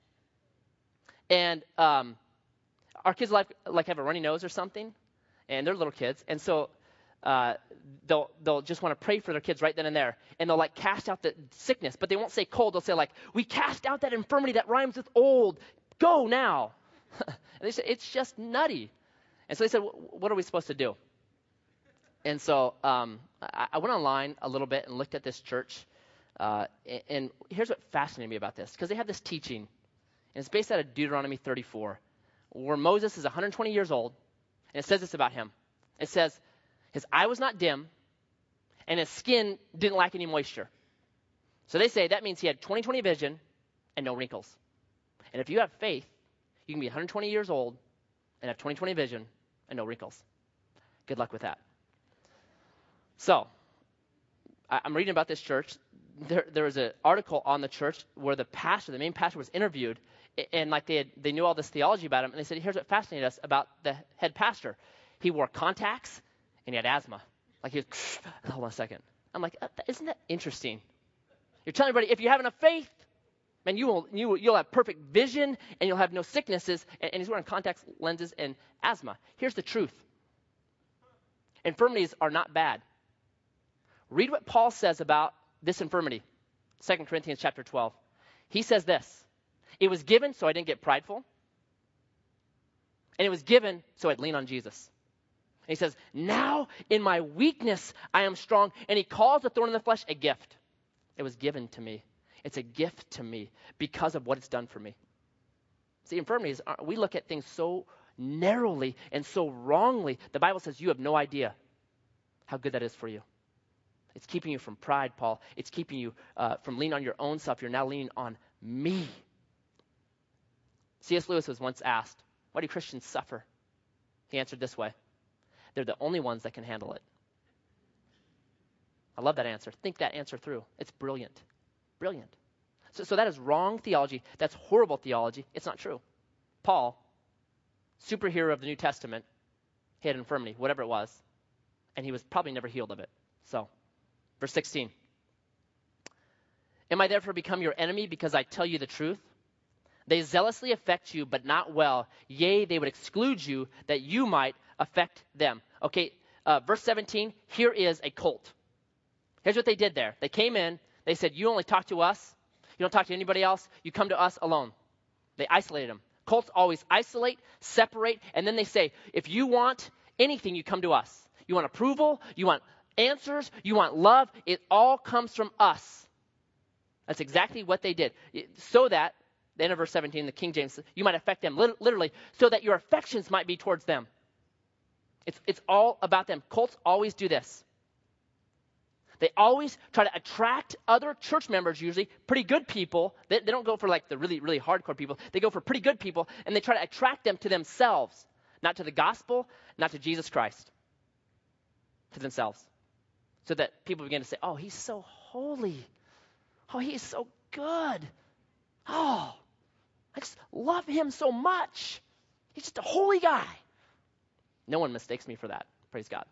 and um, our kids like, like have a runny nose or something, and they're little kids, and so Uh, they'll they'll just want to pray for their kids right then and there, and they'll like cast out the sickness, but they won't say cold. They'll say like, we cast out that infirmity that rhymes with old. Go now. And they say it's just nutty. And so they said, what are we supposed to do? And so um, I, I went online a little bit and looked at this church, uh, and, and here's what fascinated me about this, because they have this teaching, and it's based out of Deuteronomy thirty-four, where Moses is one hundred twenty years old, and it says this about him. It says, his eye was not dim, and his skin didn't lack any moisture. So they say that means he had twenty twenty vision and no wrinkles. And if you have faith, you can be one hundred twenty years old and have twenty twenty vision and no wrinkles. Good luck with that. So I, I'm reading about this church. There, there was an article on the church where the pastor, the main pastor, was interviewed, and like they had, they knew all this theology about him, and they said, here's what fascinated us about the head pastor. He wore contacts, and he had asthma. Like he was, hold on a second. I'm like, isn't that interesting? You're telling everybody, if you have enough faith, man, you will, you will, you'll have perfect vision and you'll have no sicknesses. And, and he's wearing contact lenses and asthma. Here's the truth. Infirmities are not bad. Read what Paul says about this infirmity. Second Corinthians chapter twelve. He says this. It was given so I didn't get prideful. And it was given so I'd lean on Jesus. And he says, now in my weakness I am strong. And he calls the thorn in the flesh a gift. It was given to me. It's a gift to me because of what it's done for me. See, infirmities, we look at things so narrowly and so wrongly. The Bible says you have no idea how good that is for you. It's keeping you from pride, Paul. It's keeping you uh, from leaning on your own self. You're now leaning on me. C S Lewis was once asked, why do Christians suffer? He answered this way. They're the only ones that can handle it. I love that answer. Think that answer through. It's brilliant. Brilliant. So, so that is wrong theology. That's horrible theology. It's not true. Paul, superhero of the New Testament, he had infirmity, whatever it was, and he was probably never healed of it. So, verse sixteen. Am I therefore become your enemy because I tell you the truth? They zealously affect you, but not well. Yea, they would exclude you that you might affect them. Okay, uh, verse seventeen, here is a cult. Here's what they did there. They came in. They said, you only talk to us. You don't talk to anybody else. You come to us alone. They isolated them. Cults always isolate, separate, and then they say, if you want anything, you come to us. You want approval. You want answers. You want love. It all comes from us. That's exactly what they did. So that, the end of verse seventeen, the King James says, you might affect them, literally, so that your affections might be towards them. It's, it's all about them. Cults always do this. They always try to attract other church members, usually pretty good people. They, they don't go for like the really, really hardcore people. They go for pretty good people, and they try to attract them to themselves, not to the gospel, not to Jesus Christ, to themselves. So that people begin to say, oh, he's so holy. Oh, he's so good. Oh, I just love him so much. He's just a holy guy. No one mistakes me for that. Praise God.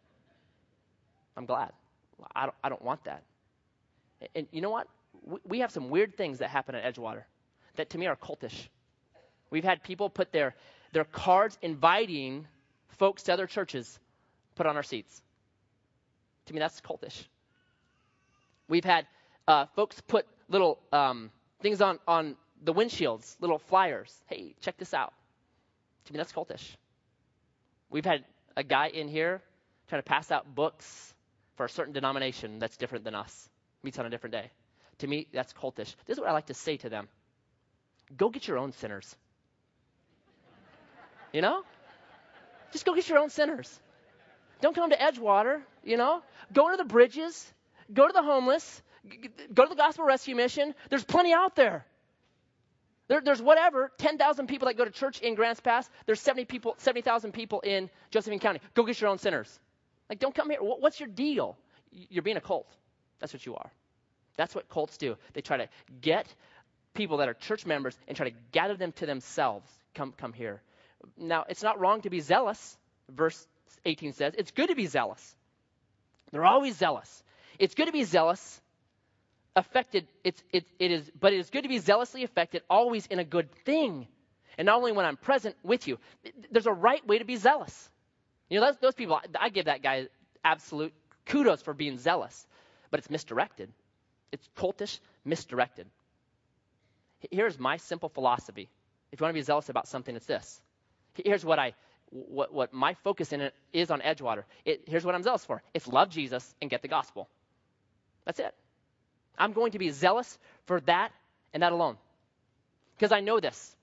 I'm glad. I don't, I don't want that. And, and you know what? We, we have some weird things that happen at Edgewater that to me are cultish. We've had people put their, their cards inviting folks to other churches put on our seats. To me, that's cultish. We've had uh, folks put little um, things on, on the windshields, little flyers. Hey, check this out. To me, that's cultish. We've had a guy in here trying to pass out books for a certain denomination that's different than us. Meets on a different day. To me, that's cultish. This is what I like to say to them. Go get your own sinners. You know? Just go get your own sinners. Don't come to Edgewater, you know? Go to the bridges. Go to the homeless. G- go to the Gospel Rescue Mission. There's plenty out there. There, there's whatever, ten thousand people that go to church in Grants Pass. There's seventy people, seventy thousand people in Josephine County. Go get your own sinners. Like, don't come here. What's your deal? You're being a cult. That's what you are. That's what cults do. They try to get people that are church members and try to gather them to themselves. Come, come here. Now, it's not wrong to be zealous. Verse eighteen says, it's good to be zealous. They're always zealous. It's good to be zealous. Affected, it's, it, it is, but it is good to be zealously affected, always in a good thing. And not only when I'm present with you. There's a right way to be zealous. You know, those, those people, I give that guy absolute kudos for being zealous. But it's misdirected. It's cultish, misdirected. Here's my simple philosophy. If you want to be zealous about something, it's this. Here's what I, what, what my focus in it is on Edgewater. It, here's what I'm zealous for. It's love Jesus and get the gospel. That's it. I'm going to be zealous for that and that alone. Because I know this.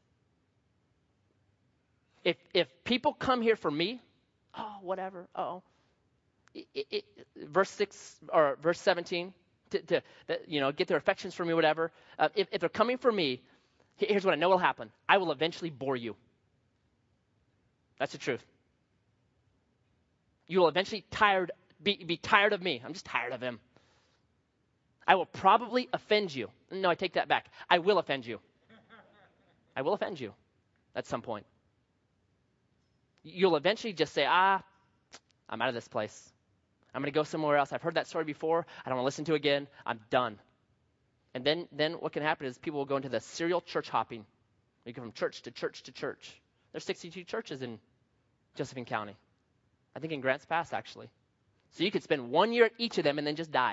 If if people come here for me, oh, whatever, oh, it, it, verse six or verse seventeen, to, to you know, get their affections for me, whatever. Uh, if, if they're coming for me, here's what I know will happen. I will eventually bore you. That's the truth. You will eventually tired be, be tired of me. I'm just tired of him. I will probably offend you. No, I take that back. I will offend you. I will offend you at some point. You'll eventually just say, ah, I'm out of this place. I'm going to go somewhere else. I've heard that story before. I don't want to listen to it again. I'm done. And then, then what can happen is people will go into the serial church hopping. You go from church to church to church. There's sixty-two churches in Josephine County. I think in Grants Pass, actually. So you could spend one year at each of them and then just die.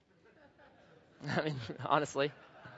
I mean, honestly.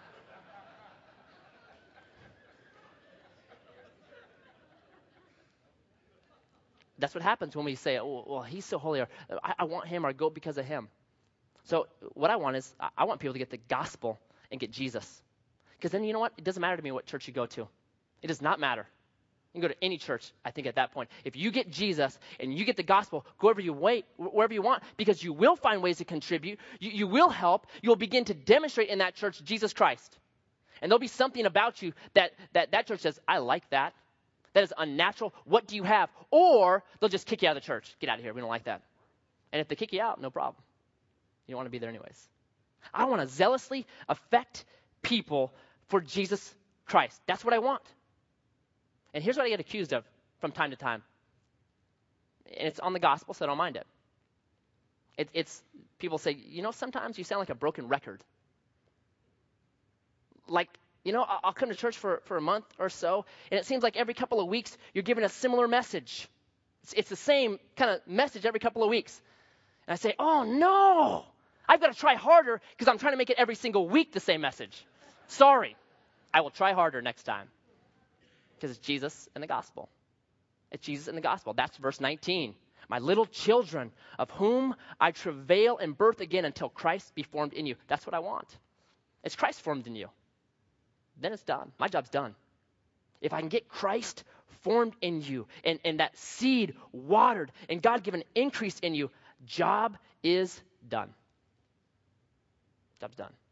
That's what happens when we say, oh, well, he's so holy, or I, I want him, or I go because of him. So what I want is, I want people to get the gospel and get Jesus. Because then, you know what? It doesn't matter to me what church you go to. It does not matter. You can go to any church, I think, at that point. If you get Jesus and you get the gospel, go wherever you wait, wherever you want, because you will find ways to contribute. You, you will help. You'll begin to demonstrate in that church Jesus Christ. And there'll be something about you that that, that church says, I like that. That is unnatural. What do you have? Or they'll just kick you out of the church. Get out of here. We don't like that. And if they kick you out, no problem. You don't want to be there anyways. I want to zealously affect people for Jesus Christ. That's what I want. And here's what I get accused of from time to time. And it's on the gospel, so I don't mind it. it. It's, people say, you know, sometimes you sound like a broken record. Like, you know, I'll come to church for, for a month or so, and it seems like every couple of weeks you're giving a similar message. It's, it's the same kind of message every couple of weeks. And I say, oh, no, I've got to try harder because I'm trying to make it every single week the same message. Sorry, I will try harder next time. Because it's Jesus and the gospel. It's Jesus and the gospel. That's verse nineteen. My little children, of whom I travail in birth again until Christ be formed in you. That's what I want. It's Christ formed in you. Then it's done. My job's done. If I can get Christ formed in you and, and that seed watered and God given increase in you, job is done. Job's done.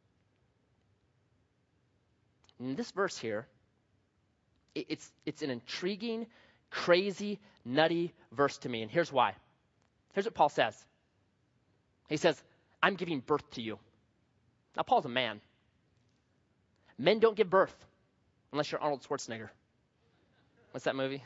In this verse here, It's, it's an intriguing, crazy, nutty verse to me. And here's why. Here's what Paul says. He says, I'm giving birth to you. Now, Paul's a man. Men don't give birth unless you're Arnold Schwarzenegger. What's that movie?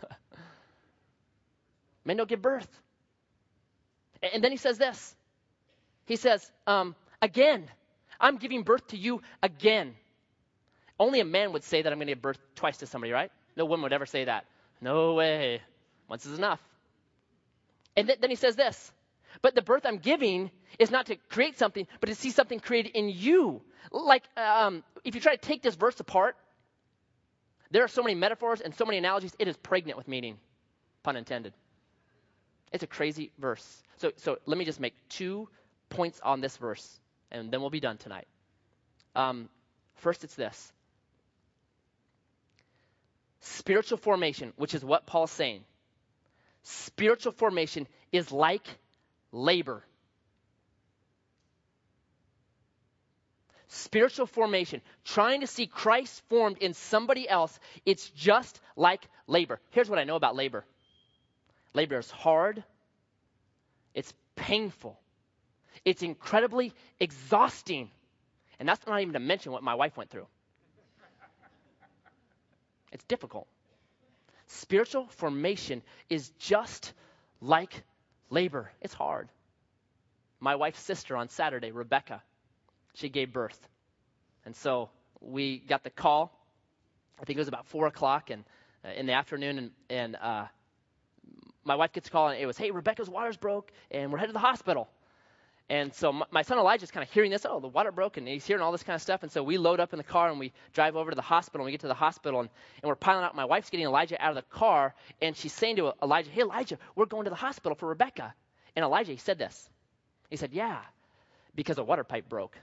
Men don't give birth. And then he says this. He says, um, again, I'm giving birth to you again. Only a man would say that I'm going to give birth twice to somebody, right? No woman would ever say that. No way. Once is enough. And th- then he says this. But the birth I'm giving is not to create something, but to see something created in you. Like, um, if you try to take this verse apart, there are so many metaphors and so many analogies, it is pregnant with meaning. Pun intended. It's a crazy verse. So, so let me just make two points on this verse, and then we'll be done tonight. Um, first, it's this. Spiritual formation, which is what Paul's saying. Spiritual formation is like labor. Spiritual formation, trying to see Christ formed in somebody else, it's just like labor. Here's what I know about labor. Labor is hard. It's painful. It's incredibly exhausting. And that's not even to mention what my wife went through. It's difficult. Spiritual formation is just like labor. It's hard. My wife's sister on Saturday, Rebecca, she gave birth. And so we got the call. I think it was about four o'clock and, uh, in the afternoon. And, and uh, my wife gets a call, and it was, hey, Rebecca's water's broke, and we're headed to the hospital. And so my, my son Elijah's kind of hearing this. Oh, the water broke, and he's hearing all this kind of stuff. And so we load up in the car, and we drive over to the hospital. And we get to the hospital, and, and we're piling out. My wife's getting Elijah out of the car, and she's saying to Elijah, hey, Elijah, we're going to the hospital for Rebecca. And Elijah, he said this. He said, yeah, because a water pipe broke.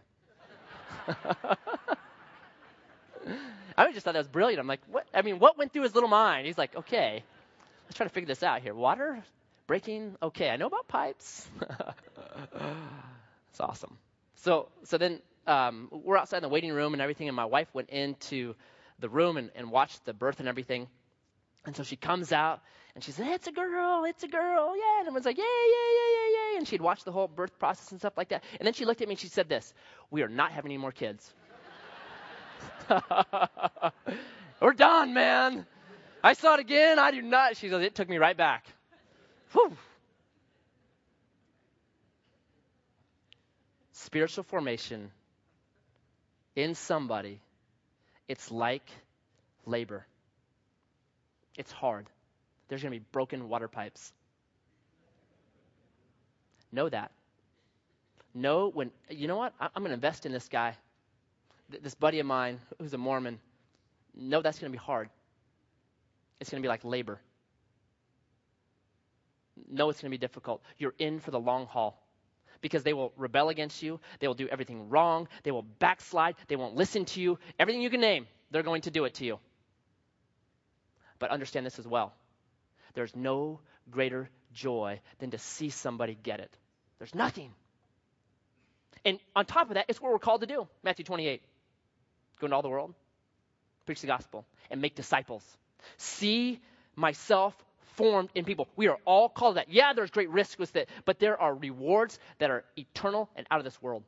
I just thought that was brilliant. I'm like, what? I mean, what went through his little mind? He's like, okay, let's try to figure this out here. Water breaking, okay, I know about pipes. It's awesome. So so then um, we're outside in the waiting room and everything, and my wife went into the room and, and watched the birth and everything. And so she comes out, and she said, hey, it's a girl, it's a girl, yeah. And everyone's like, yay, yay, yay, yay, yay. And she'd watched the whole birth process and stuff like that. And then she looked at me and she said this, we are not having any more kids. We're done, man. I saw it again. I do not. She goes, it took me right back. Whew. Spiritual formation in somebody, it's like labor. It's hard. There's going to be broken water pipes. Know that. Know when, you know what? I, I'm going to invest in this guy, th- this buddy of mine who's a Mormon. Know that's going to be hard. It's going to be like labor. Know it's going to be difficult. You're in for the long haul. Because they will rebel against you. They will do everything wrong. They will backslide. They won't listen to you. Everything you can name, they're going to do it to you. But understand this as well. There's no greater joy than to see somebody get it. There's nothing. And on top of that, it's what we're called to do. Matthew twenty-eight. Go into all the world, preach the gospel, and make disciples. See myself formed in people. We are all called to that. Yeah, there's great risk with it, but there are rewards that are eternal and out of this world.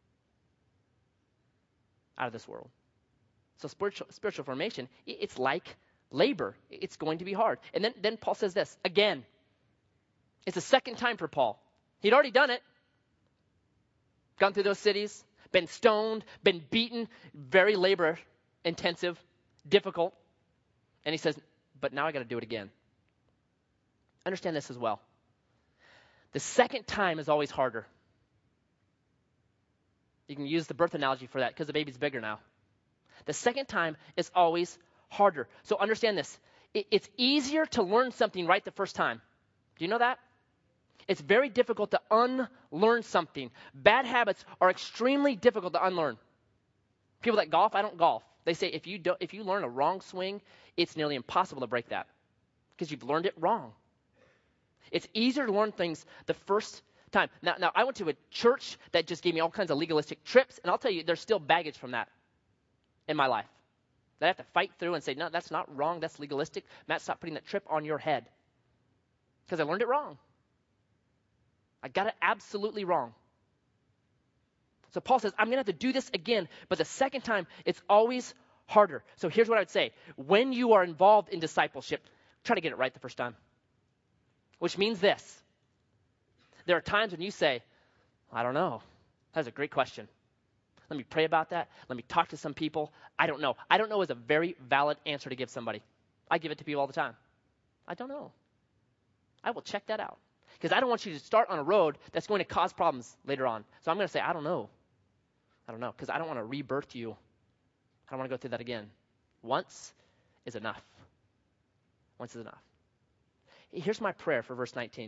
Out of this world. So spiritual, spiritual formation, it's like labor. It's going to be hard. And then, then Paul says this, again. It's the second time for Paul. He'd already done it. Gone through those cities, been stoned, been beaten, very labor intensive, difficult. And he says, but now I got to do it again. Understand this as well. The second time is always harder. You can use the birth analogy for that because the baby's bigger now. The second time is always harder. So understand this. It, it's easier to learn something right the first time. Do you know that? It's very difficult to unlearn something. Bad habits are extremely difficult to unlearn. People that golf, I don't golf. They say if you don't, if you learn a wrong swing, it's nearly impossible to break that because you've learned it wrong. It's easier to learn things the first time. Now, now, I went to a church that just gave me all kinds of legalistic trips, and I'll tell you, there's still baggage from that in my life. That I have to fight through and say, no, that's not wrong, that's legalistic. Matt, stop putting that trip on your head. Because I learned it wrong. I got it absolutely wrong. So Paul says, I'm going to have to do this again, but the second time, it's always harder. So here's what I would say. When you are involved in discipleship, try to get it right the first time. Which means this. There are times when you say, I don't know. That's a great question. Let me pray about that. Let me talk to some people. I don't know. I don't know is a very valid answer to give somebody. I give it to people all the time. I don't know. I will check that out. Because I don't want you to start on a road that's going to cause problems later on. So I'm going to say, I don't know. I don't know. Because I don't want to rebirth you. I don't want to go through that again. Once is enough. Once is enough. Here's my prayer for verse nineteen.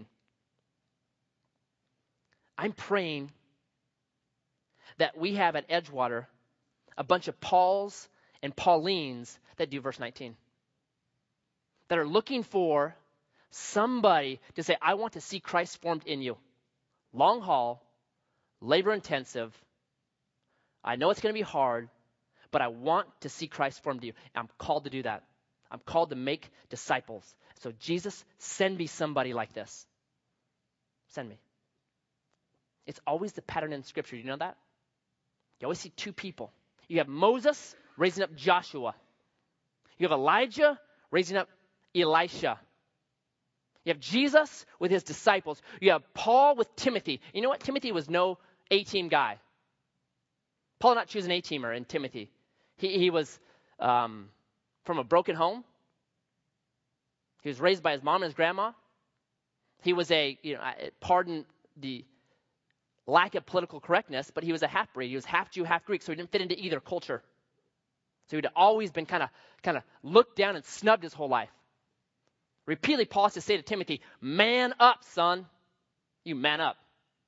I'm praying that we have at Edgewater a bunch of Pauls and Paulines that do verse nineteen. That are looking for somebody to say, I want to see Christ formed in you. Long haul, labor intensive. I know it's going to be hard, but I want to see Christ formed in you. I'm called to do that. I'm called to make disciples. So Jesus, send me somebody like this. Send me. It's always the pattern in Scripture. Do you know that? You always see two people. You have Moses raising up Joshua. You have Elijah raising up Elisha. You have Jesus with his disciples. You have Paul with Timothy. You know what? Timothy was no A-team guy. Paul did not choose an A-teamer in Timothy. He, he was um, from a broken home. He was raised by his mom and his grandma. He was a, you know, pardon the lack of political correctness, but he was a half-breed. He was half Jew, half Greek, so he didn't fit into either culture. So he'd always been kind of kind of looked down and snubbed his whole life. Repeatedly, Paul has to say to Timothy, man up, son. You man up.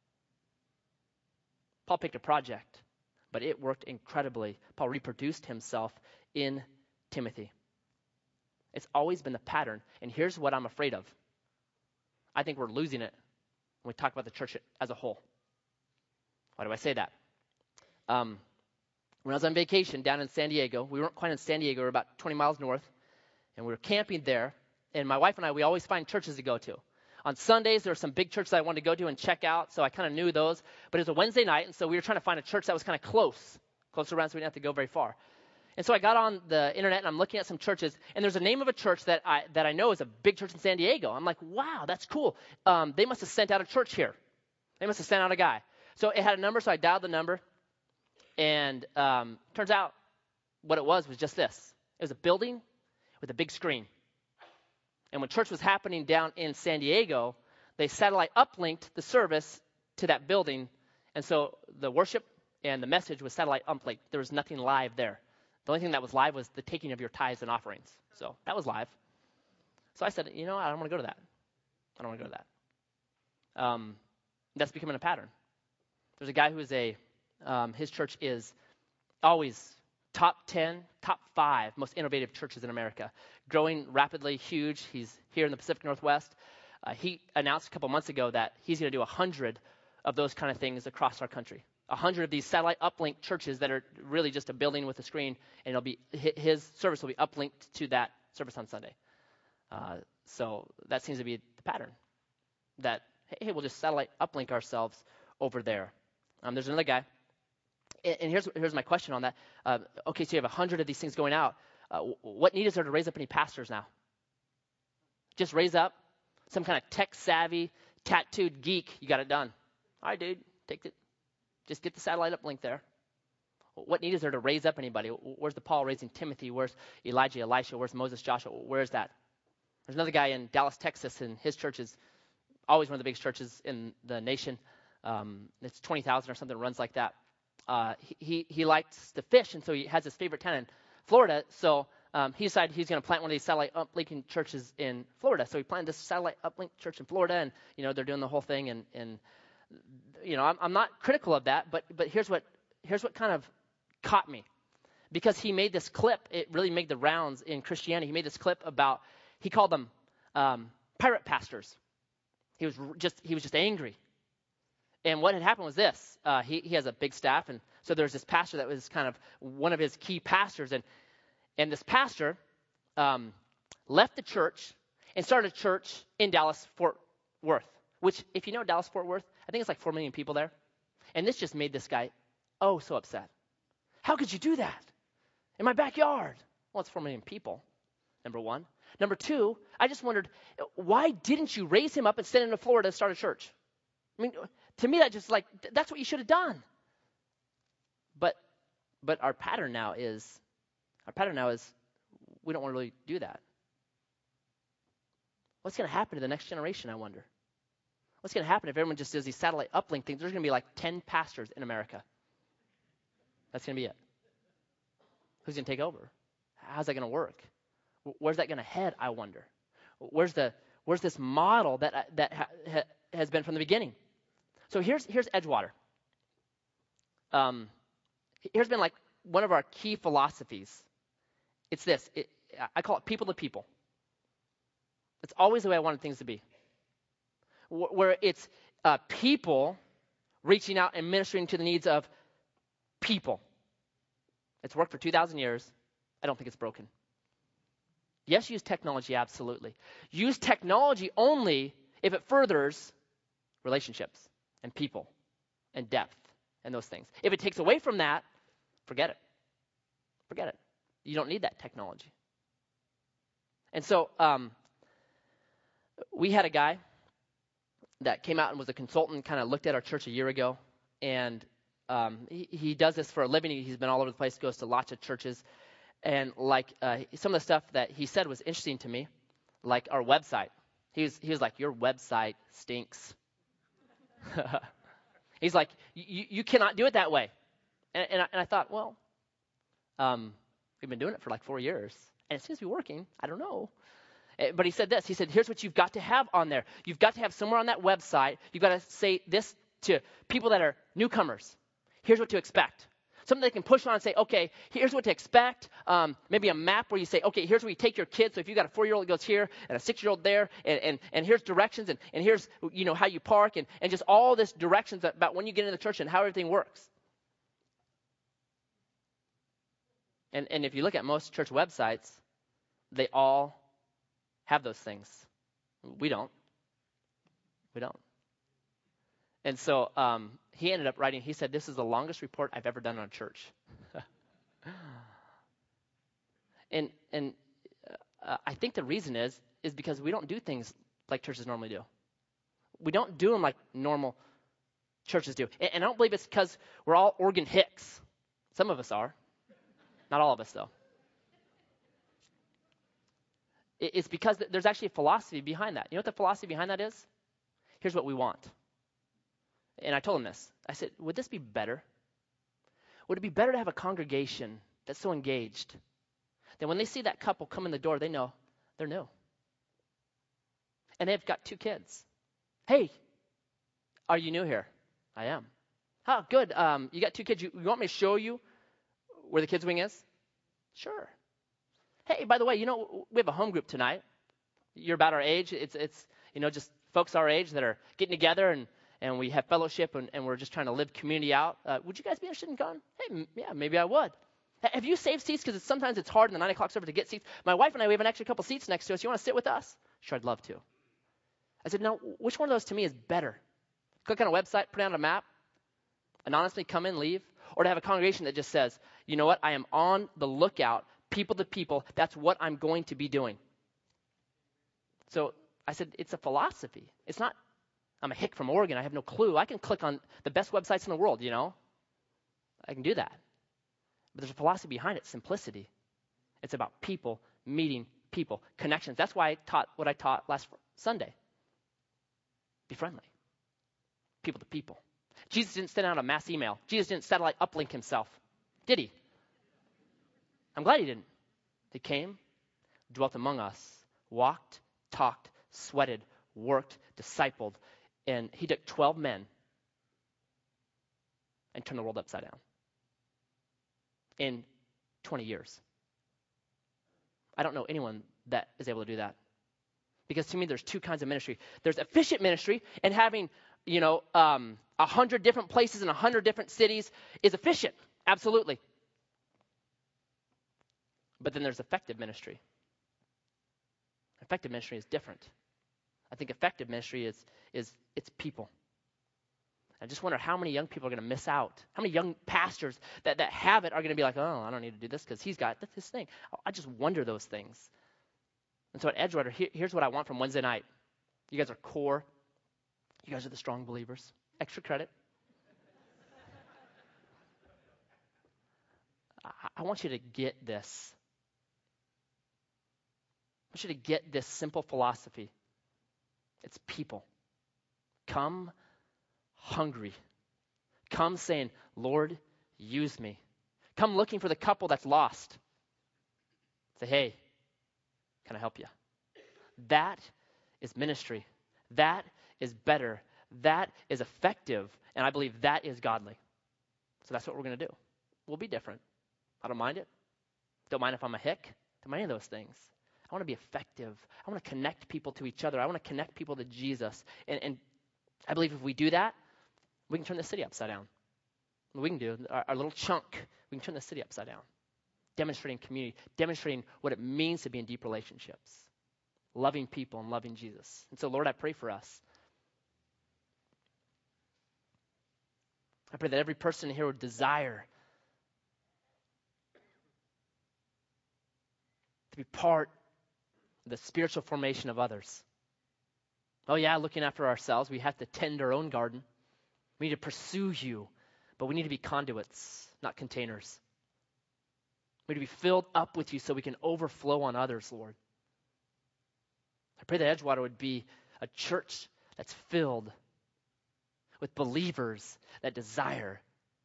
Paul picked a project, but it worked incredibly. Paul reproduced himself in Timothy. It's always been the pattern, and here's what I'm afraid of. I think we're losing it when we talk about the church as a whole. Why do I say that? Um, when I was on vacation down in San Diego, we weren't quite in San Diego, we were about twenty miles north, and we were camping there, and my wife and I, we always find churches to go to. On Sundays, there were some big churches I wanted to go to and check out, so I kind of knew those, but it was a Wednesday night, and so we were trying to find a church that was kind of close, close around so we didn't have to go very far. And so I got on the internet, and I'm looking at some churches, and there's a name of a church that I that I know is a big church in San Diego. I'm like, wow, that's cool. Um, they must have sent out a church here. They must have sent out a guy. So it had a number, so I dialed the number, And um, turns out what it was was just this. It was a building with a big screen. And when church was happening down in San Diego, they satellite uplinked the service to that building. And so the worship and the message was satellite uplinked. There was nothing live there. The only thing that was live was the taking of your tithes and offerings. So that was live. So I said, you know, I don't want to go to that. I don't want to go to that. Um, that's becoming a pattern. There's a guy who is a, um, his church is always top ten, top five most innovative churches in America. Growing rapidly, huge. He's here in the Pacific Northwest. Uh, he announced a couple months ago that he's going to do one hundred of those kind of things across our country. one hundred of these satellite uplink churches that are really just a building with a screen, and it'll be his service will be uplinked to that service on Sunday. Uh, so that seems to be the pattern. That, hey, we'll just satellite uplink ourselves over there. Um, there's another guy, and, and here's here's my question on that. Uh, okay, so you have one hundred of these things going out. Uh, what need is there to raise up any pastors now? Just raise up some kind of tech-savvy, tattooed geek. You got it done. All right, dude, take it. Just get the satellite uplink there. What need is there to raise up anybody? Where's the Paul raising Timothy? Where's Elijah, Elisha? Where's Moses, Joshua? Where's that? There's another guy in Dallas, Texas, and his church is always one of the biggest churches in the nation. Um, it's twenty thousand or something, runs like that. Uh, he, he he likes to fish, and so he has his favorite town in Florida. So um, he decided he's going to plant one of these satellite uplinking churches in Florida. So he planted this satellite uplink church in Florida, and you know they're doing the whole thing. And, and you know I'm, I'm not critical of that, but but here's what here's what kind of caught me, because he made this clip. It really made the rounds in Christianity. He made this clip about, he called them um, pirate pastors. He was just he was just angry. And what had happened was this. Uh, he, he has a big staff, and so there's this pastor that was kind of one of his key pastors. And, and this pastor um, left the church and started a church in Dallas, Fort Worth, which, if you know Dallas, Fort Worth, I think it's like four million people there. And this just made this guy, oh, so upset. How could you do that in my backyard? Well, it's four million people, number one. Number two, I just wondered, why didn't you raise him up and send him to Florida and start a church? I mean, to me, that just like, that's what you should have done. But but our pattern now is, our pattern now is, we don't want to really do that. What's going to happen to the next generation, I wonder? What's going to happen if everyone just does these satellite uplink things? There's going to be like ten pastors in America. That's going to be it. Who's going to take over? How's that going to work? Where's that going to head, I wonder? Where's the where's this model that that ha, ha, has been from the beginning? So here's here's Edgewater. Um, here's been like one of our key philosophies. It's this. It, I call it people to people. It's always the way I wanted things to be. Where it's uh, people reaching out and ministering to the needs of people. It's worked for two thousand years. I don't think it's broken. Yes, use technology, absolutely. Use technology only if it furthers relationships and people and depth and those things. If it takes away from that, forget it. Forget it. You don't need that technology. And so um, we had a guy that came out and was a consultant, kind of looked at our church a year ago, and um, he, he does this for a living. He's been all over the place, goes to lots of churches. And like uh, some of the stuff that he said was interesting to me, like our website. He was, he was like, your website stinks. He's like, you cannot do it that way. And, and, I, and I thought, well, um, we've been doing it for like four years, and it seems to be working. I don't know. But he said this. He said, here's what you've got to have on there. You've got to have somewhere on that website, you've got to say this to people that are newcomers. Here's what to expect. Something they can push on and say, okay, here's what to expect. Um, maybe a map where you say, okay, here's where you take your kids. So if you've got a four-year-old that goes here and a six-year-old there, and, and, and here's directions, and, and here's, you know, how you park, and, and just all this directions about when you get into the church and how everything works. And, and if you look at most church websites, they all have those things. We don't. We don't. And so um, he ended up writing, he said, this is the longest report I've ever done on a church. and and uh, I think the reason is, is because we don't do things like churches normally do. We don't do them like normal churches do. And, and I don't believe it's because we're all Organ Hicks. Some of us are. Not all of us, though. It- It's because th- there's actually a philosophy behind that. You know what the philosophy behind that is? Here's what we want. And I told him this. I said, would this be better? Would it be better to have a congregation that's so engaged that when they see that couple come in the door, they know they're new? And they've got two kids. Hey, are you new here? I am. Oh, good. Um, you got two kids. You, you want me to show you where the kids' wing is? Sure. Hey, by the way, you know, we have a home group tonight. You're about our age. It's, it's you know, just folks our age that are getting together, and, and we have fellowship, and, and we're just trying to live community out. Uh, would you guys be interested in going? Hey, m- yeah, maybe I would. H- Have you saved seats? Because sometimes it's hard in the nine o'clock service to get seats. My wife and I, we have an extra couple seats next to us. You want to sit with us? Sure, I'd love to. I said, no, which one of those to me is better? Click on a website, put it on a map, anonymously come in, leave, or to have a congregation that just says, you know what, I am on the lookout, people to people, that's what I'm going to be doing. So I said, it's a philosophy. It's not, I'm a hick from Oregon, I have no clue. I can click on the best websites in the world, you know. I can do that. But there's a philosophy behind it, simplicity. It's about people meeting people, connections. That's why I taught what I taught last Sunday. Be friendly. People to people. Jesus didn't send out a mass email. Jesus didn't satellite uplink himself. Did he? I'm glad he didn't. He came, dwelt among us, walked, talked, sweated, worked, discipled, and he took twelve men and turned the world upside down in twenty years. I don't know anyone that is able to do that. Because to me, there's two kinds of ministry. There's efficient ministry, and having, you know, um, a hundred different places in a hundred different cities is efficient, absolutely. But then there's effective ministry. Effective ministry is different. I think effective ministry is is it's people. I just wonder how many young people are going to miss out. How many young pastors that, that have it are going to be like, oh, I don't need to do this because he's got that's his thing. I just wonder those things. And so at Edgewater, here, here's what I want from Wednesday night. You guys are core. You guys are the strong believers. Extra credit. I, I want you to get this. I want you to get this simple philosophy. It's people. Come hungry. Come saying, Lord, use me. Come looking for the couple that's lost. Say, hey, can I help you? That is ministry. That is better. That is effective. And I believe that is godly. So that's what we're going to do. We'll be different. I don't mind it. Don't mind if I'm a hick. Don't mind any of those things. I want to be effective. I want to connect people to each other. I want to connect people to Jesus. And, and I believe if we do that, we can turn the city upside down. We can do our, our little chunk. We can turn the city upside down. Demonstrating community, demonstrating what it means to be in deep relationships, loving people and loving Jesus. And so, Lord, I pray for us. I pray that every person here would desire to be part of the spiritual formation of others. Oh yeah, looking after ourselves, we have to tend our own garden. We need to pursue you, but we need to be conduits, not containers. We need to be filled up with you so we can overflow on others, Lord. I pray that Edgewater would be a church that's filled with believers that desire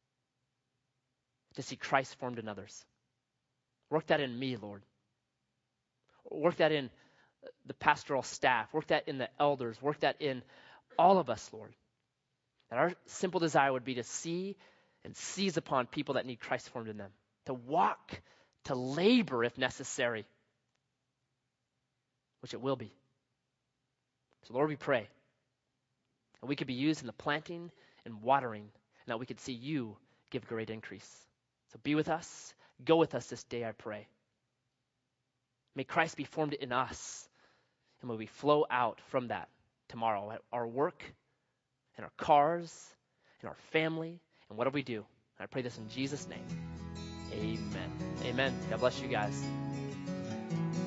to see Christ formed in others. Work that in me, Lord. Work that in the pastoral staff. Work that in the elders. Work that in all of us, Lord. That our simple desire would be to see and seize upon people that need Christ formed in them. To walk, to labor if necessary. Which it will be. So Lord, we pray that we could be used in the planting and watering, and that we could see you give great increase. So be with us. Go with us this day, I pray. May Christ be formed in us, and may we flow out from that tomorrow at our work, in our cars, in our family, and whatever we do. I pray this in Jesus' name. Amen. Amen. God bless you guys.